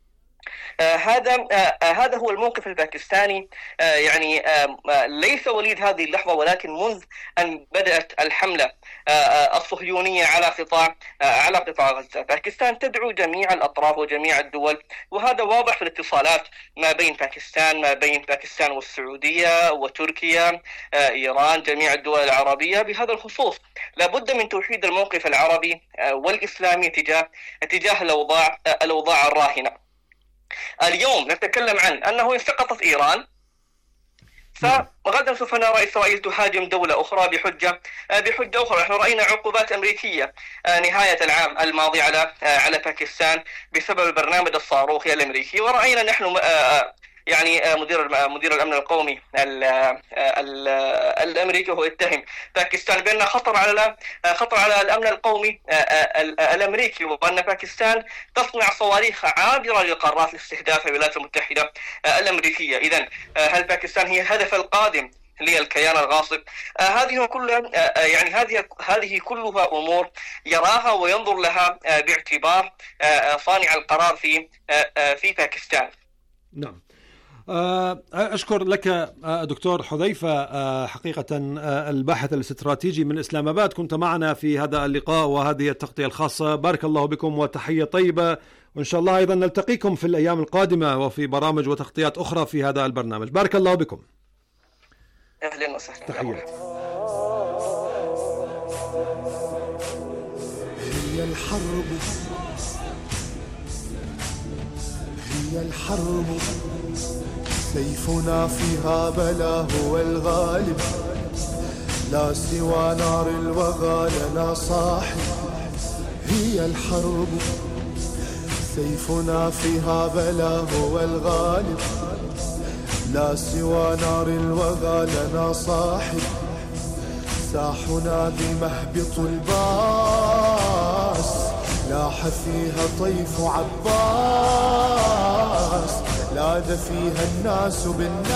هذا هو الموقف الباكستاني، يعني ليس وليد هذه اللحظة ولكن منذ أن بدأت الحملة الصهيونية على قطاع غزة. باكستان تدعو جميع الأطراف وجميع الدول، وهذا واضح في الاتصالات ما بين باكستان والسعودية وتركيا، إيران، جميع الدول العربية بهذا الخصوص. لابد من توحيد الموقف العربي والإسلامي تجاه الأوضاع الراهنة. اليوم نتكلم عن أنه إن سقطت إيران فغدا سوف نرى إسرائيل تهاجم دولة أخرى بحجة أخرى. نحن رأينا عقوبات أمريكية نهاية العام الماضي على باكستان بسبب البرنامج الصاروخي الأمريكي، ورأينا نحن يعني مدير الأمن القومي الأمريكي هو يتهم باكستان بأن خطر على الأمن القومي الأمريكي، وأن باكستان تصنع صواريخ عابرة للقارات لاستهداف الولايات المتحدة الأمريكية. إذن هل باكستان هي الهدف القادم للكيان الغاصب؟ هذه كلها يعني هذه كلها أمور يراها وينظر لها باعتبار صانع القرار في باكستان. نعم. أشكر لك دكتور حذيفة، حقيقة الباحث الاستراتيجي من إسلام آباد، كنت معنا في هذا اللقاء وهذه التغطية الخاصة. بارك الله بكم وتحية طيبة، وإن شاء الله أيضا نلتقيكم في الأيام القادمة وفي برامج وتغطيات أخرى في هذا البرنامج. بارك الله بكم. أهلا وسهلا. تحية. هي الحرب سيفنا فيها بلا هو الغالب، لا سوى نار الوغى لنا صاحب. هي الحرب سيفنا فيها بلا هو الغالب، لا سوى نار الوغى لنا صاحب. ساحنا بمهبط الباس، لاح فيها طيف عباس، لاذ فيها الناس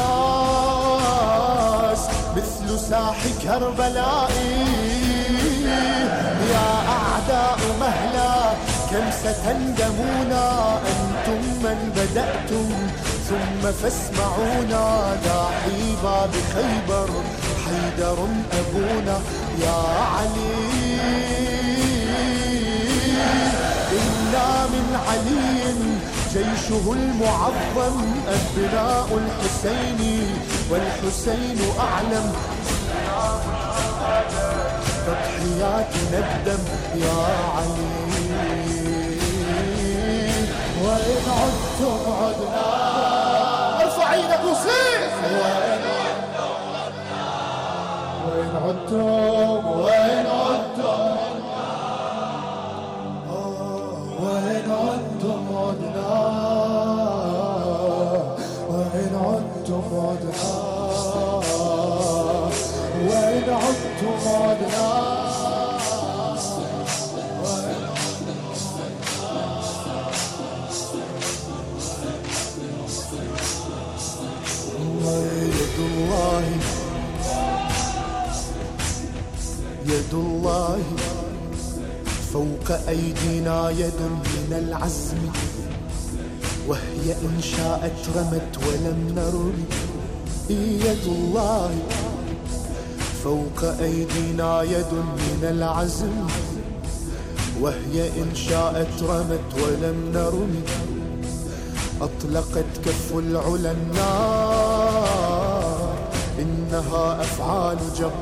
بالناس مثل ساح كربلاء. يا أعداء مهلا كم ستندمونا أنتم من بدأتم ثم فاسمعونا داعي باب خيبر حيدر أبونا يا علي إنا من علي جيشه المعظم أبناء الحسين والحسين أعلم تضحياتنا الدم يا علي وإن عدتم عدنا ارفع ايدك وصيح وإن عدتم وإن عدتم وإن عدتم عدنا وإن عدتم عدنا وإن عدتم عدنا يد الله فوق أيدينا يد من العزم وهي إن شاءت رمت ولم نرمي يد الله فوق أيدينا يد من العزم وهي إن شاءت رمت ولم نرمي أطلقت كف العلا النار إنها أفعال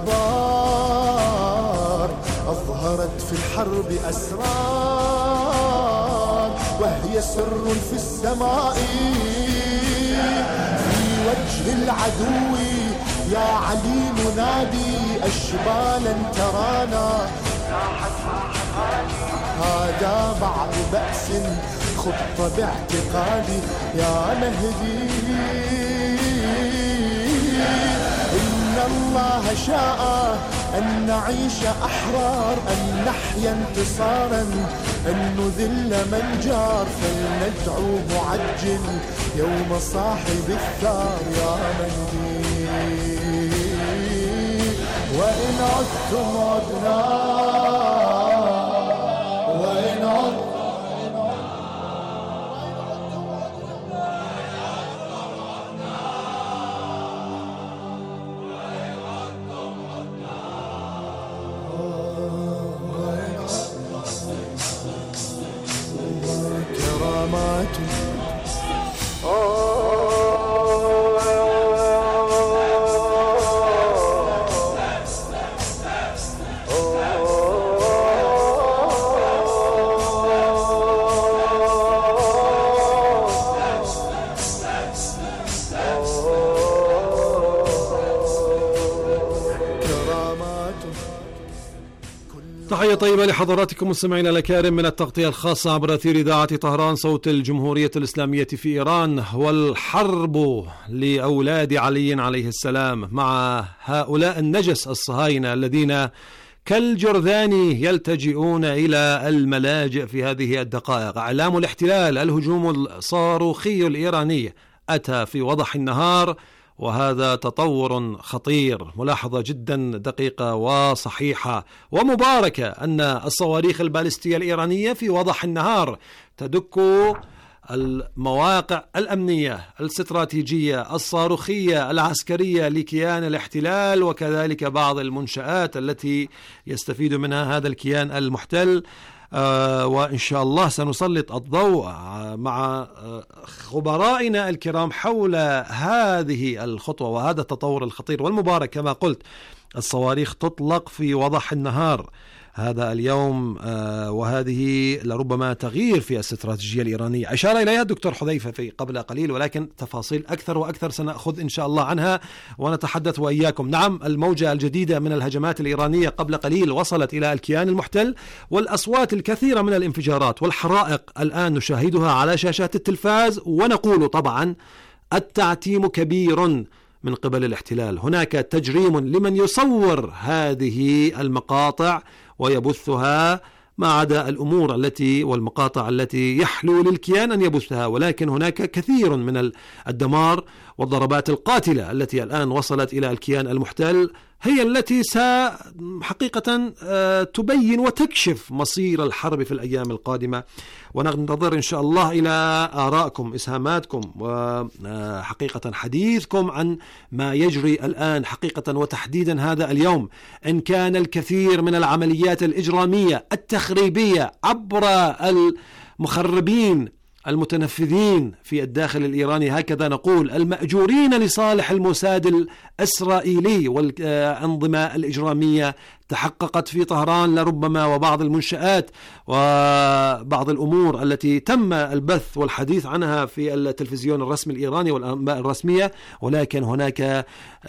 جبار أظهرت في الحرب أسرار وهي سر في السماء في وجه العدو يا علي ننادي أشبالا ترانا هذا بعد بأس خط باعتقادي يا مهدي إن الله شاء أن نعيش أحرار أن نحيا انتصارا أن نذل من جار فلندعوه عجل يوم صاحب الثار يا مهدي وإن عدتم عدنا وإن عدتم تحية طيبة لحضراتكم مستمعينا الأكارم من التغطية الخاصة عبر أثير إذاعة طهران صوت الجمهورية الإسلامية في إيران. والحرب لأولاد علي عليه السلام مع هؤلاء النجس الصهاينة الذين كالجرذان يلتجئون إلى الملاجئ في هذه الدقائق. إعلام الاحتلال الهجوم الصاروخي الإيراني أتى في وضح النهار، وهذا تطور خطير. ملاحظة جدا دقيقة وصحيحة ومباركة أن الصواريخ البالستية الإيرانية في وضح النهار تدك المواقع الأمنية الاستراتيجية الصاروخية العسكرية لكيان الاحتلال، وكذلك بعض المنشآت التي يستفيد منها هذا الكيان المحتل. وإن شاء الله سنسلط الضوء مع خبرائنا الكرام حول هذه الخطوة وهذا التطور الخطير والمبارك. كما قلت الصواريخ تطلق في وضح النهار هذا اليوم، وهذه لربما تغيير في الاستراتيجية الإيرانية أشار إليها الدكتور حذيفة في قبل قليل، ولكن تفاصيل أكثر وأكثر سنأخذ إن شاء الله عنها ونتحدث وإياكم. نعم، الموجة الجديدة من الهجمات الإيرانية قبل قليل وصلت إلى الكيان المحتل، والأصوات الكثيرة من الانفجارات والحرائق الآن نشاهدها على شاشات التلفاز، ونقول طبعا التعتيم كبير من قبل الاحتلال. هناك تجريم لمن يصور هذه المقاطع ويبثها، ما عدا الأمور التي والمقاطع التي يحلو للكيان أن يبثها، ولكن هناك كثير من الدمار والضربات القاتلة التي الآن وصلت إلى الكيان المحتل هي التي حقيقة تبين وتكشف مصير الحرب في الأيام القادمة. وننتظر إن شاء الله إلى آرائكم، إسهاماتكم، وحقيقة حديثكم عن ما يجري الآن حقيقة وتحديدا هذا اليوم. إن كان الكثير من العمليات الإجرامية التخريبية عبر المخربين المتنفذين في الداخل الإيراني، هكذا نقول المأجورين لصالح الموساد الإسرائيلي والأنظمة الإجرامية، تحققت في طهران لربما، وبعض المنشآت وبعض الأمور التي تم البث والحديث عنها في التلفزيون الرسمي الإيراني والأنباء الرسمية. ولكن هناك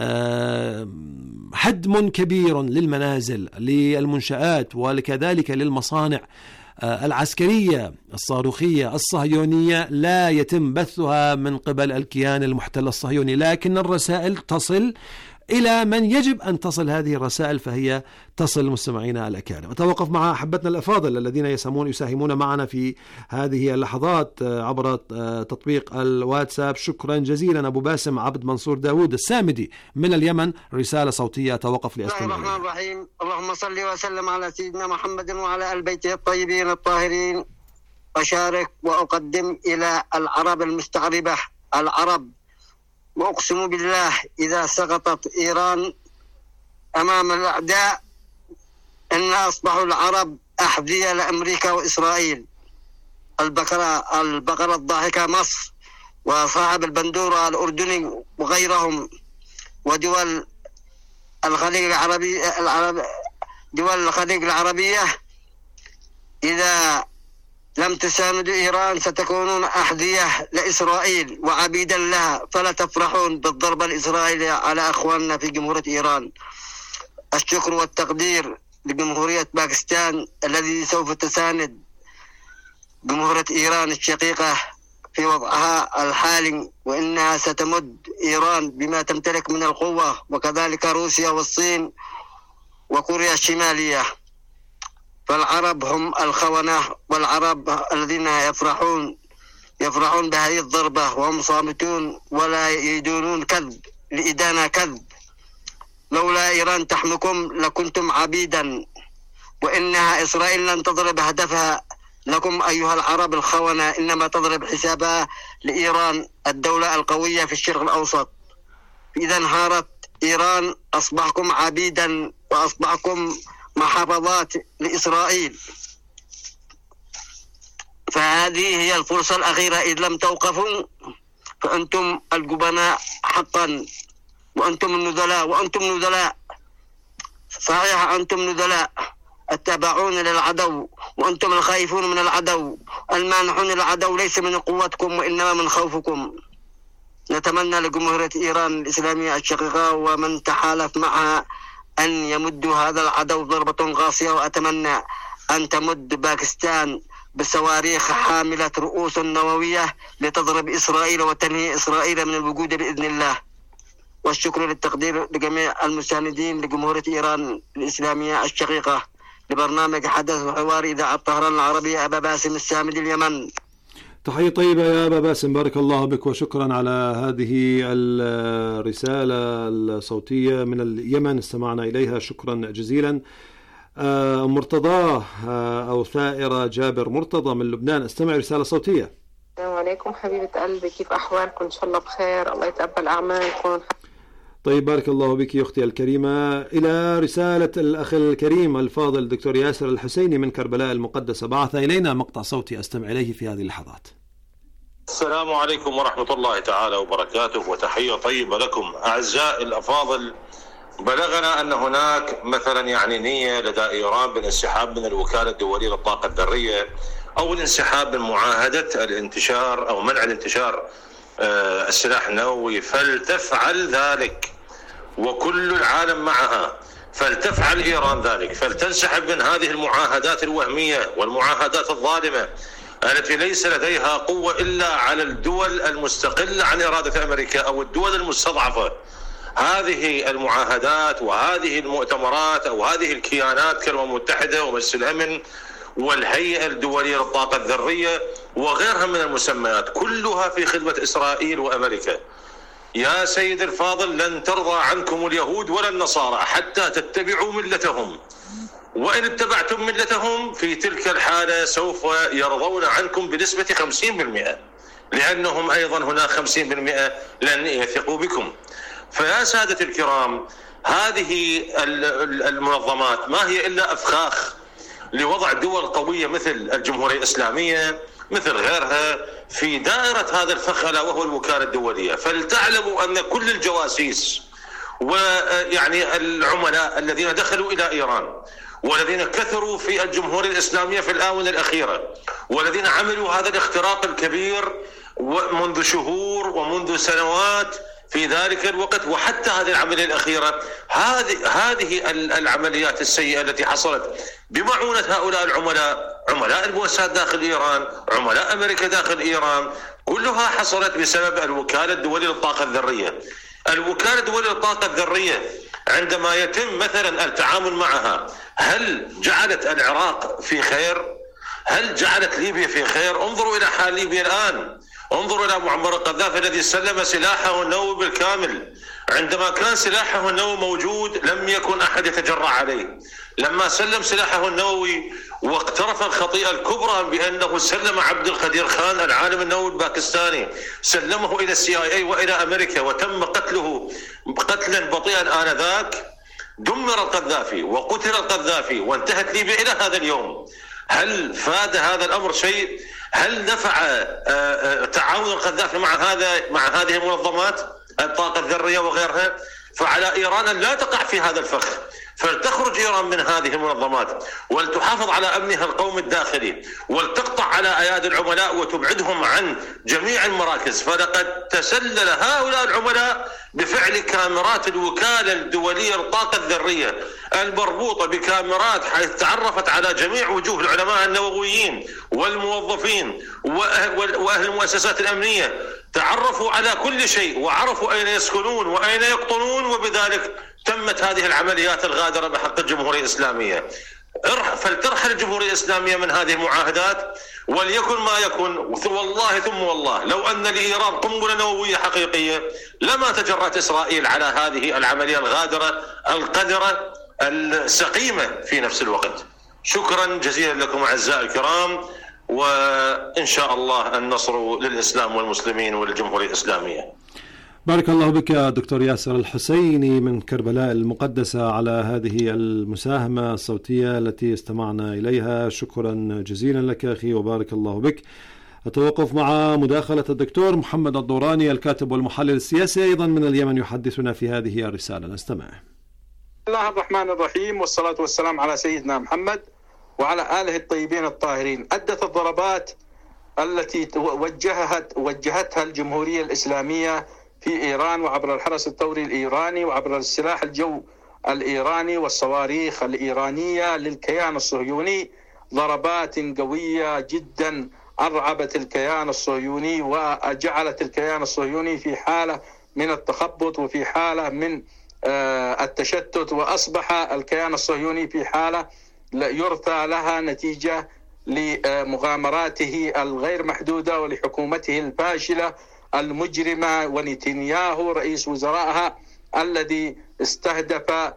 هدم كبير للمنازل، للمنشآت، وكذلك للمصانع العسكرية الصاروخية الصهيونية لا يتم بثها من قبل الكيان المحتل الصهيوني، لكن الرسائل تصل إلى من يجب أن تصل هذه الرسائل، فهي تصل مستمعينا الأكارم. أتوقف مع أحبتنا الأفاضل الذين يساهمون معنا في هذه اللحظات عبر تطبيق الواتساب. شكرا جزيلا أبو باسم عبد منصور داود السامدي من اليمن، رسالة صوتية أتوقف لأستمع. بسم الله الرحمن الرحيم. اللهم صل وسلم على سيدنا محمد وعلى آل بيته الطيبين الطاهرين. أشارك وأقدم إلى العرب المستعربة العرب، وأقسم بالله إذا سقطت إيران أمام الأعداء أن أصبحوا العرب أحذية لأمريكا وإسرائيل. البقرة الضاحكة مصر وصاحب البندورة الأردني وغيرهم، ودول الخليج العربية إذا لم تساندوا إيران ستكونون أحذية لإسرائيل وعبيدا لها، فلا تفرحون بالضربة الإسرائيلية على أخواننا في جمهورية إيران. الشكر والتقدير لجمهورية باكستان الذي سوف تساند جمهورية إيران الشقيقة في وضعها الحالي، وإنها ستمد إيران بما تمتلك من القوة، وكذلك روسيا والصين وكوريا الشمالية. فالعرب هم الخونة، والعرب الذين يفرحون بهذه الضربة وهم صامتون ولا يدونون كذب لإدانة كذب. لولا إيران تحمكم لكنتم عبيدا، وإنها إسرائيل لن تضرب هدفها لكم أيها العرب الخونة، إنما تضرب حسابها لإيران الدولة القوية في الشرق الأوسط. إذا انهارت إيران أصبحكم عبيدا وأصبحكم محافظات لإسرائيل. فهذه هي الفرصة الأخيرة، إذ لم توقفوا فأنتم الجبناء حقا، وأنتم النذلاء، وأنتم نذلاء صحيح، أنتم نذلاء التابعون للعدو، وأنتم الخائفون من العدو، المانحون للعدو ليس من قوتكم وإنما من خوفكم. نتمنى لجمهورية إيران الإسلامية الشقيقة ومن تحالف معها أن يمدوا هذا العدو ضربة قاسية، وأتمنى أن تمد باكستان بصواريخ حاملة رؤوس نووية لتضرب إسرائيل وتنهي إسرائيل من الوجود بإذن الله. والشكر للتقدير لجميع المساندين لجمهورية إيران الإسلامية الشقيقة لبرنامج حدث وحوار إذاعة طهران العربية. أبا باسم السامدي اليمن. تحية طيبة يا أبا باسم، بارك الله بك، وشكرا على هذه الرسالة الصوتية من اليمن استمعنا إليها، شكرا جزيلا. مرتضى أو ثائرة جابر مرتضى من لبنان، استمع رسالة صوتية. السلام عليكم حبيبة قلبي، كيف أحوالكم؟ إن شاء الله بخير، الله يتقبل أعمالكم. طيب بارك الله بك أختي الكريمة. إلى رسالة الأخ الكريم الفاضل الدكتور ياسر الحسيني من كربلاء المقدسة، بعث إلينا مقطع صوتي أستمع إليه في هذه اللحظات. السلام عليكم ورحمة الله تعالى وبركاته، وتحية طيبة لكم أعزائي الأفاضل. بلغنا أن هناك مثلا نية لدى إيران بالانسحاب من الوكالة الدولية للطاقة الذرية، أو الانسحاب من معاهدة الانتشار أو منع الانتشار السلاح النووي، فلتفعل ذلك وكل العالم معها. فلتفعل إيران ذلك، فلتنسحب من هذه المعاهدات الوهمية والمعاهدات الظالمة التي ليس لديها قوة إلا على الدول المستقلة عن إرادة أمريكا أو الدول المستضعفة. هذه المعاهدات وهذه المؤتمرات أو هذه الكيانات كالأمم المتحدة ومجلس الأمن والهيئة الدولية للطاقة الذرية وغيرها من المسميات، كلها في خدمة إسرائيل وأمريكا. يا سيد الفاضل لن ترضى عنكم اليهود ولا النصارى حتى تتبعوا ملتهم، وإن اتبعتم ملتهم في تلك الحالة سوف يرضون عنكم بنسبة 50%، لأنهم أيضا هناك 50% لن يثقوا بكم. فيا سادة الكرام، هذه المنظمات ما هي إلا أفخاخ لوضع دول قوية مثل الجمهورية الإسلامية مثل غيرها في دائرة هذا الفخ ألا وهو الوكالة الدولية. فلتعلموا أن كل الجواسيس ويعني العملاء الذين دخلوا إلى إيران والذين كثروا في الجمهورية الإسلامية في الآونة الأخيرة والذين عملوا هذا الاختراق الكبير منذ شهور ومنذ سنوات في ذلك الوقت وحتى هذه العملية الأخيرة، هذه العمليات السيئة التي حصلت بمعونة هؤلاء العملاء، عملاء المؤسسات داخل إيران، عملاء أمريكا داخل إيران، كلها حصلت بسبب الوكالة الدولية للطاقة الذرية. الوكالة الدولية للطاقة الذرية عندما يتم مثلا التعامل معها، هل جعلت العراق في خير؟ هل جعلت ليبيا في خير؟ انظروا إلى حال ليبيا الآن، انظروا إلى معمر القذافي الذي سلم سلاحه النووي بالكامل. عندما كان سلاحه النووي موجود لم يكن أحد يتجرأ عليه. لما سلم سلاحه النووي واقترف الخطيئة الكبرى بأنه سلم عبد القدير خان العالم النووي الباكستاني، سلمه إلى CIA وإلى أمريكا وتم قتله قتلا بطيئا آنذاك، دمر القذافي وقتل القذافي وانتهت ليبيا إلى هذا اليوم. هل فاد هذا الأمر شيء؟ هل نفع تعاون القذافي مع هذه المنظمات الطاقة الذرية وغيرها؟ فعلى إيران أن لا تقع في هذا الفخ، فلتخرج إيران من هذه المنظمات ولتحافظ على أمنها القومي الداخلي ولتقطع على أيادي العملاء وتبعدهم عن جميع المراكز. فلقد تسلل هؤلاء العملاء بفعل كاميرات الوكالة الدولية للطاقة الذرية المربوطة بكاميرات حيث تعرفت على جميع وجوه العلماء النوويين والموظفين وأهل المؤسسات الأمنية، تعرفوا على كل شيء وعرفوا أين يسكنون وأين يقطنون، وبذلك تمت هذه العمليات الغادرة بحق الجمهورية الإسلامية. فلترحل الجمهورية الإسلامية من هذه المعاهدات وليكن ما يكن. والله ثم والله لو أن لإيران قنبلة نووية حقيقية لما تجرأت إسرائيل على هذه العملية الغادرة القذرة السقيمة في نفس الوقت. شكرا جزيلا لكم أعزائي الكرام، وإن شاء الله النصر للإسلام والمسلمين والجمهورية الإسلامية. بارك الله بك دكتور ياسر الحسيني من كربلاء المقدسة على هذه المساهمة الصوتية التي استمعنا إليها. شكرا جزيلا لك أخي وبارك الله بك. أتوقف مع مداخلة الدكتور محمد الدوراني الكاتب والمحلل السياسي أيضا من اليمن يحدثنا في هذه الرسالة. نستمع. بسم الله الرحمن الرحيم، والصلاة والسلام على سيدنا محمد وعلى آله الطيبين الطاهرين. أدت الضربات التي وجهتها الجمهورية الإسلامية في إيران وعبر الحرس الثوري الإيراني وعبر السلاح الجو الإيراني والصواريخ الإيرانية للكيان الصهيوني ضربات قوية جدا أرعبت الكيان الصهيوني وجعلت الكيان الصهيوني في حالة من التخبط وفي حالة من التشتت، وأصبح الكيان الصهيوني في حالة يرثى لها نتيجة لمغامراته الغير محدودة ولحكومته الفاشلة المجرمة ونتنياهو رئيس وزرائها الذي استهدف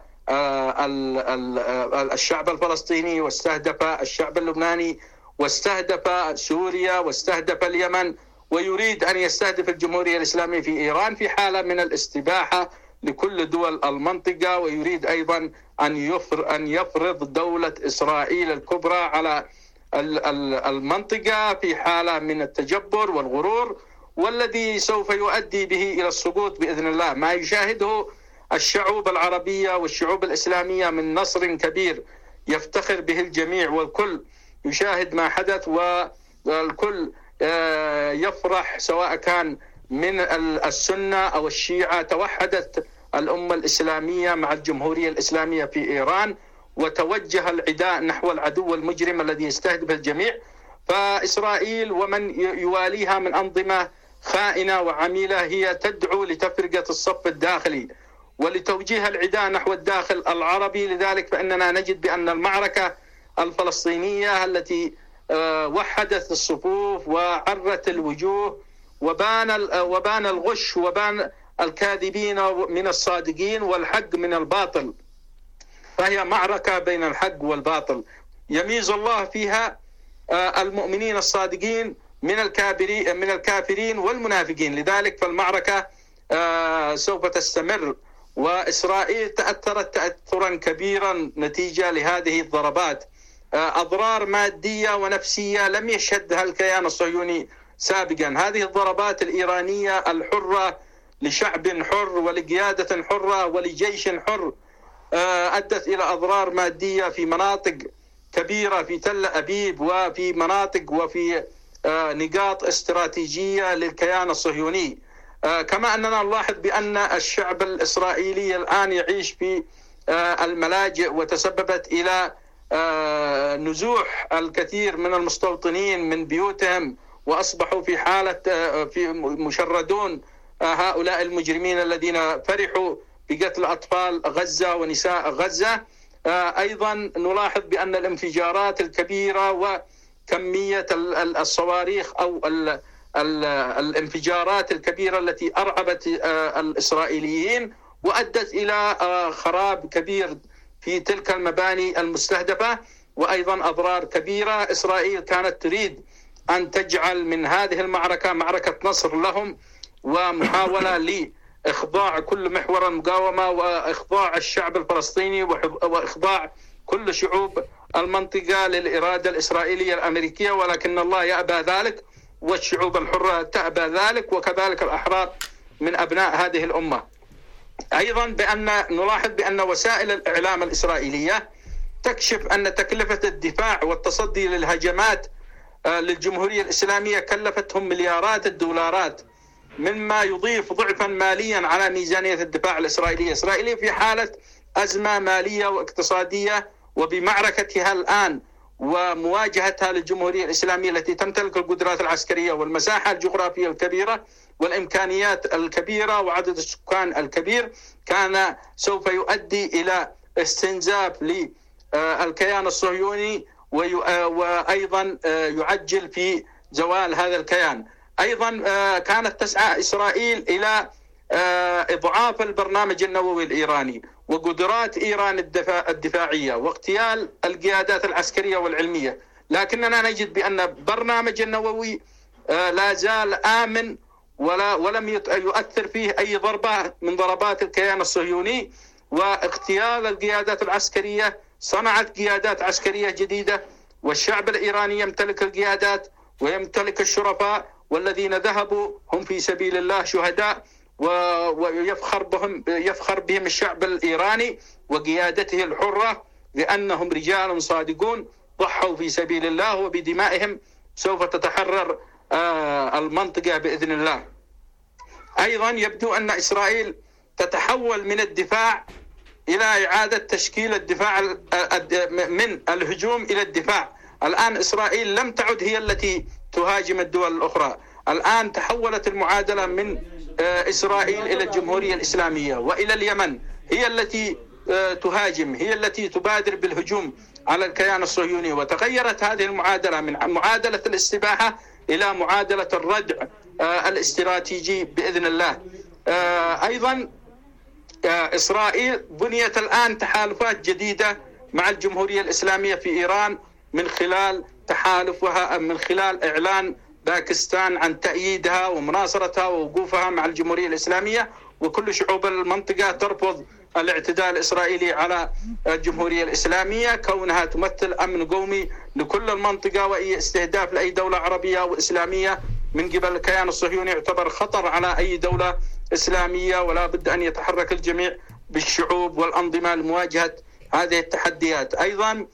الشعب الفلسطيني واستهدف الشعب اللبناني واستهدف سوريا واستهدف اليمن، ويريد أن يستهدف الجمهورية الإسلامية في إيران في حالة من الاستباحة لكل دول المنطقة، ويريد أيضا أن يفرض دولة إسرائيل الكبرى على المنطقة في حالة من التجبر والغرور، والذي سوف يؤدي به إلى السقوط بإذن الله. ما يشاهده الشعوب العربية والشعوب الإسلامية من نصر كبير يفتخر به الجميع، والكل يشاهد ما حدث والكل يفرح، سواء كان من السنة أو الشيعة. توحدت الأمة الإسلامية مع الجمهورية الإسلامية في إيران وتوجه العداء نحو العدو المجرم الذي يستهدف الجميع. فإسرائيل ومن يواليها من أنظمة خائنة وعميلة هي تدعو لتفرقة الصف الداخلي ولتوجيه العداء نحو الداخل العربي. لذلك فإننا نجد بأن المعركة الفلسطينية التي وحدت الصفوف وعرت الوجوه وبان الغش وبان الكاذبين من الصادقين والحق من الباطل، فهي معركة بين الحق والباطل يميز الله فيها المؤمنين الصادقين من الكافرين والمنافقين. لذلك فالمعركة سوف تستمر، وإسرائيل تأثرت تأثرا كبيرا نتيجة لهذه الضربات، أضرار مادية ونفسية لم يشهدها الكيان الصهيوني سابقا. هذه الضربات الإيرانية الحرة لشعب حر ولقيادة حرة ولجيش حر أدت إلى أضرار مادية في مناطق كبيرة في تل أبيب وفي مناطق وفي نقاط استراتيجية للكيان الصهيوني. كما أننا نلاحظ بأن الشعب الإسرائيلي الآن يعيش في الملاجئ، وتسببت إلى نزوح الكثير من المستوطنين من بيوتهم، وأصبحوا في حالة في مشردون هؤلاء المجرمين الذين فرحوا بقتل أطفال غزة ونساء غزة. أيضا نلاحظ بأن الانفجارات الكبيرة وكمية الصواريخ أو الانفجارات الكبيرة التي أرعبت الإسرائيليين وأدت إلى خراب كبير في تلك المباني المستهدفة، وأيضا أضرار كبيرة. إسرائيل كانت تريد أن تجعل من هذه المعركة معركة نصر لهم، ومحاولة لإخضاع كل محور المقاومة وإخضاع الشعب الفلسطيني وإخضاع كل شعوب المنطقة للإرادة الإسرائيلية الأمريكية، ولكن الله يأبى ذلك، والشعوب الحرة تأبى ذلك، وكذلك الأحرار من أبناء هذه الأمة. أيضا نلاحظ بأن وسائل الإعلام الإسرائيلية تكشف أن تكلفة الدفاع والتصدي للهجمات للجمهورية الإسلامية كلفتهم مليارات الدولارات، مما يضيف ضعفا ماليا على ميزانية الدفاع الإسرائيلية. إسرائيل في حالة أزمة مالية واقتصادية، وبمعركتها الآن ومواجهتها للجمهورية الإسلامية التي تمتلك القدرات العسكرية والمساحة الجغرافية الكبيرة والإمكانيات الكبيرة وعدد السكان الكبير، كان سوف يؤدي إلى استنزاف للكيان الصهيوني، وأيضا يعجل في زوال هذا الكيان. أيضا كانت تسعى إسرائيل إلى إضعاف البرنامج النووي الإيراني وقدرات إيران الدفاعية واغتيال القيادات العسكرية والعلمية، لكننا نجد بأن برنامج النووي لا زال آمن ولم يؤثر فيه أي ضربة من ضربات الكيان الصهيوني. واغتيال القيادات العسكرية صنعت قيادات عسكرية جديدة، والشعب الإيراني يمتلك القيادات ويمتلك الشرفاء، والذين ذهبوا هم في سبيل الله شهداء، ويفخر بهم الشعب الإيراني وقيادته الحرة، لأنهم رجال صادقون ضحوا في سبيل الله، وبدمائهم سوف تتحرر المنطقة بإذن الله. أيضا يبدو أن إسرائيل تتحول من الدفاع إلى إعادة تشكيل الدفاع من الهجوم إلى الدفاع. الآن إسرائيل لم تعد هي التي تهاجم الدول الأخرى، الآن تحولت المعادلة من إسرائيل إلى الجمهورية الإسلامية وإلى اليمن، هي التي تهاجم، هي التي تبادر بالهجوم على الكيان الصهيوني. وتغيرت هذه المعادلة من معادلة الاستباحة إلى معادلة الردع الاستراتيجي بإذن الله. أيضا إسرائيل بنيت الآن تحالفات جديدة مع الجمهورية الإسلامية في إيران من خلال تحالفها، من خلال إعلان باكستان عن تأييدها ومناصرتها ووقوفها مع الجمهورية الإسلامية، وكل شعوب المنطقة ترفض الاعتداء الإسرائيلي على الجمهورية الإسلامية، كونها تمثل أمن قومي لكل المنطقة، وأي استهداف لأي دولة عربية وإسلامية من قبل الكيان الصهيوني يعتبر خطر على أي دولة إسلامية، ولا بد أن يتحرك الجميع بالشعوب والأنظمة لمواجهة هذه التحديات. أيضا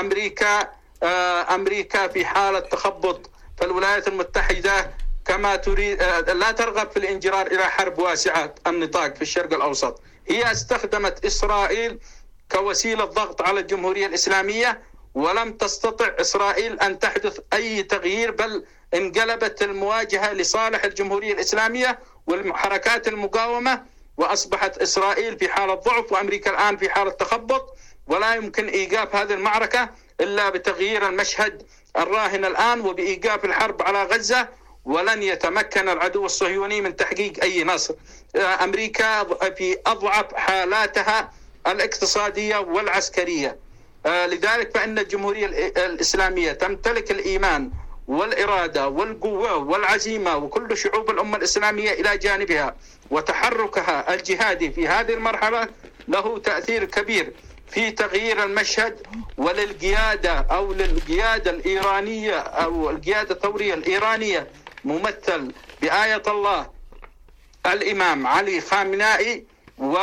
أمريكا في حالة تخبط، فالولايات المتحدة كما تريد لا ترغب في الانجرار إلى حرب واسعة النطاق في الشرق الأوسط. هي استخدمت إسرائيل كوسيلة ضغط على الجمهورية الإسلامية، ولم تستطع إسرائيل أن تحدث أي تغيير، بل انقلبت المواجهة لصالح الجمهورية الإسلامية والحركات المقاومة، وأصبحت إسرائيل في حالة ضعف وأمريكا الآن في حالة تخبط، ولا يمكن إيقاف هذه المعركة إلا بتغيير المشهد الراهن الآن وبإيقاف الحرب على غزة ولن يتمكن العدو الصهيوني من تحقيق أي نصر. أمريكا في أضعف حالاتها الاقتصادية والعسكرية، لذلك فإن الجمهورية الإسلامية تمتلك الإيمان والإرادة والقوة والعزيمة، وكل شعوب الأمة الإسلامية إلى جانبها، وتحركها الجهادي في هذه المرحلة له تأثير كبير في تغيير المشهد وللقيادة أو للقيادة الإيرانية أو القيادة الثورية الإيرانية ممثل بآية الله الإمام علي خامنائي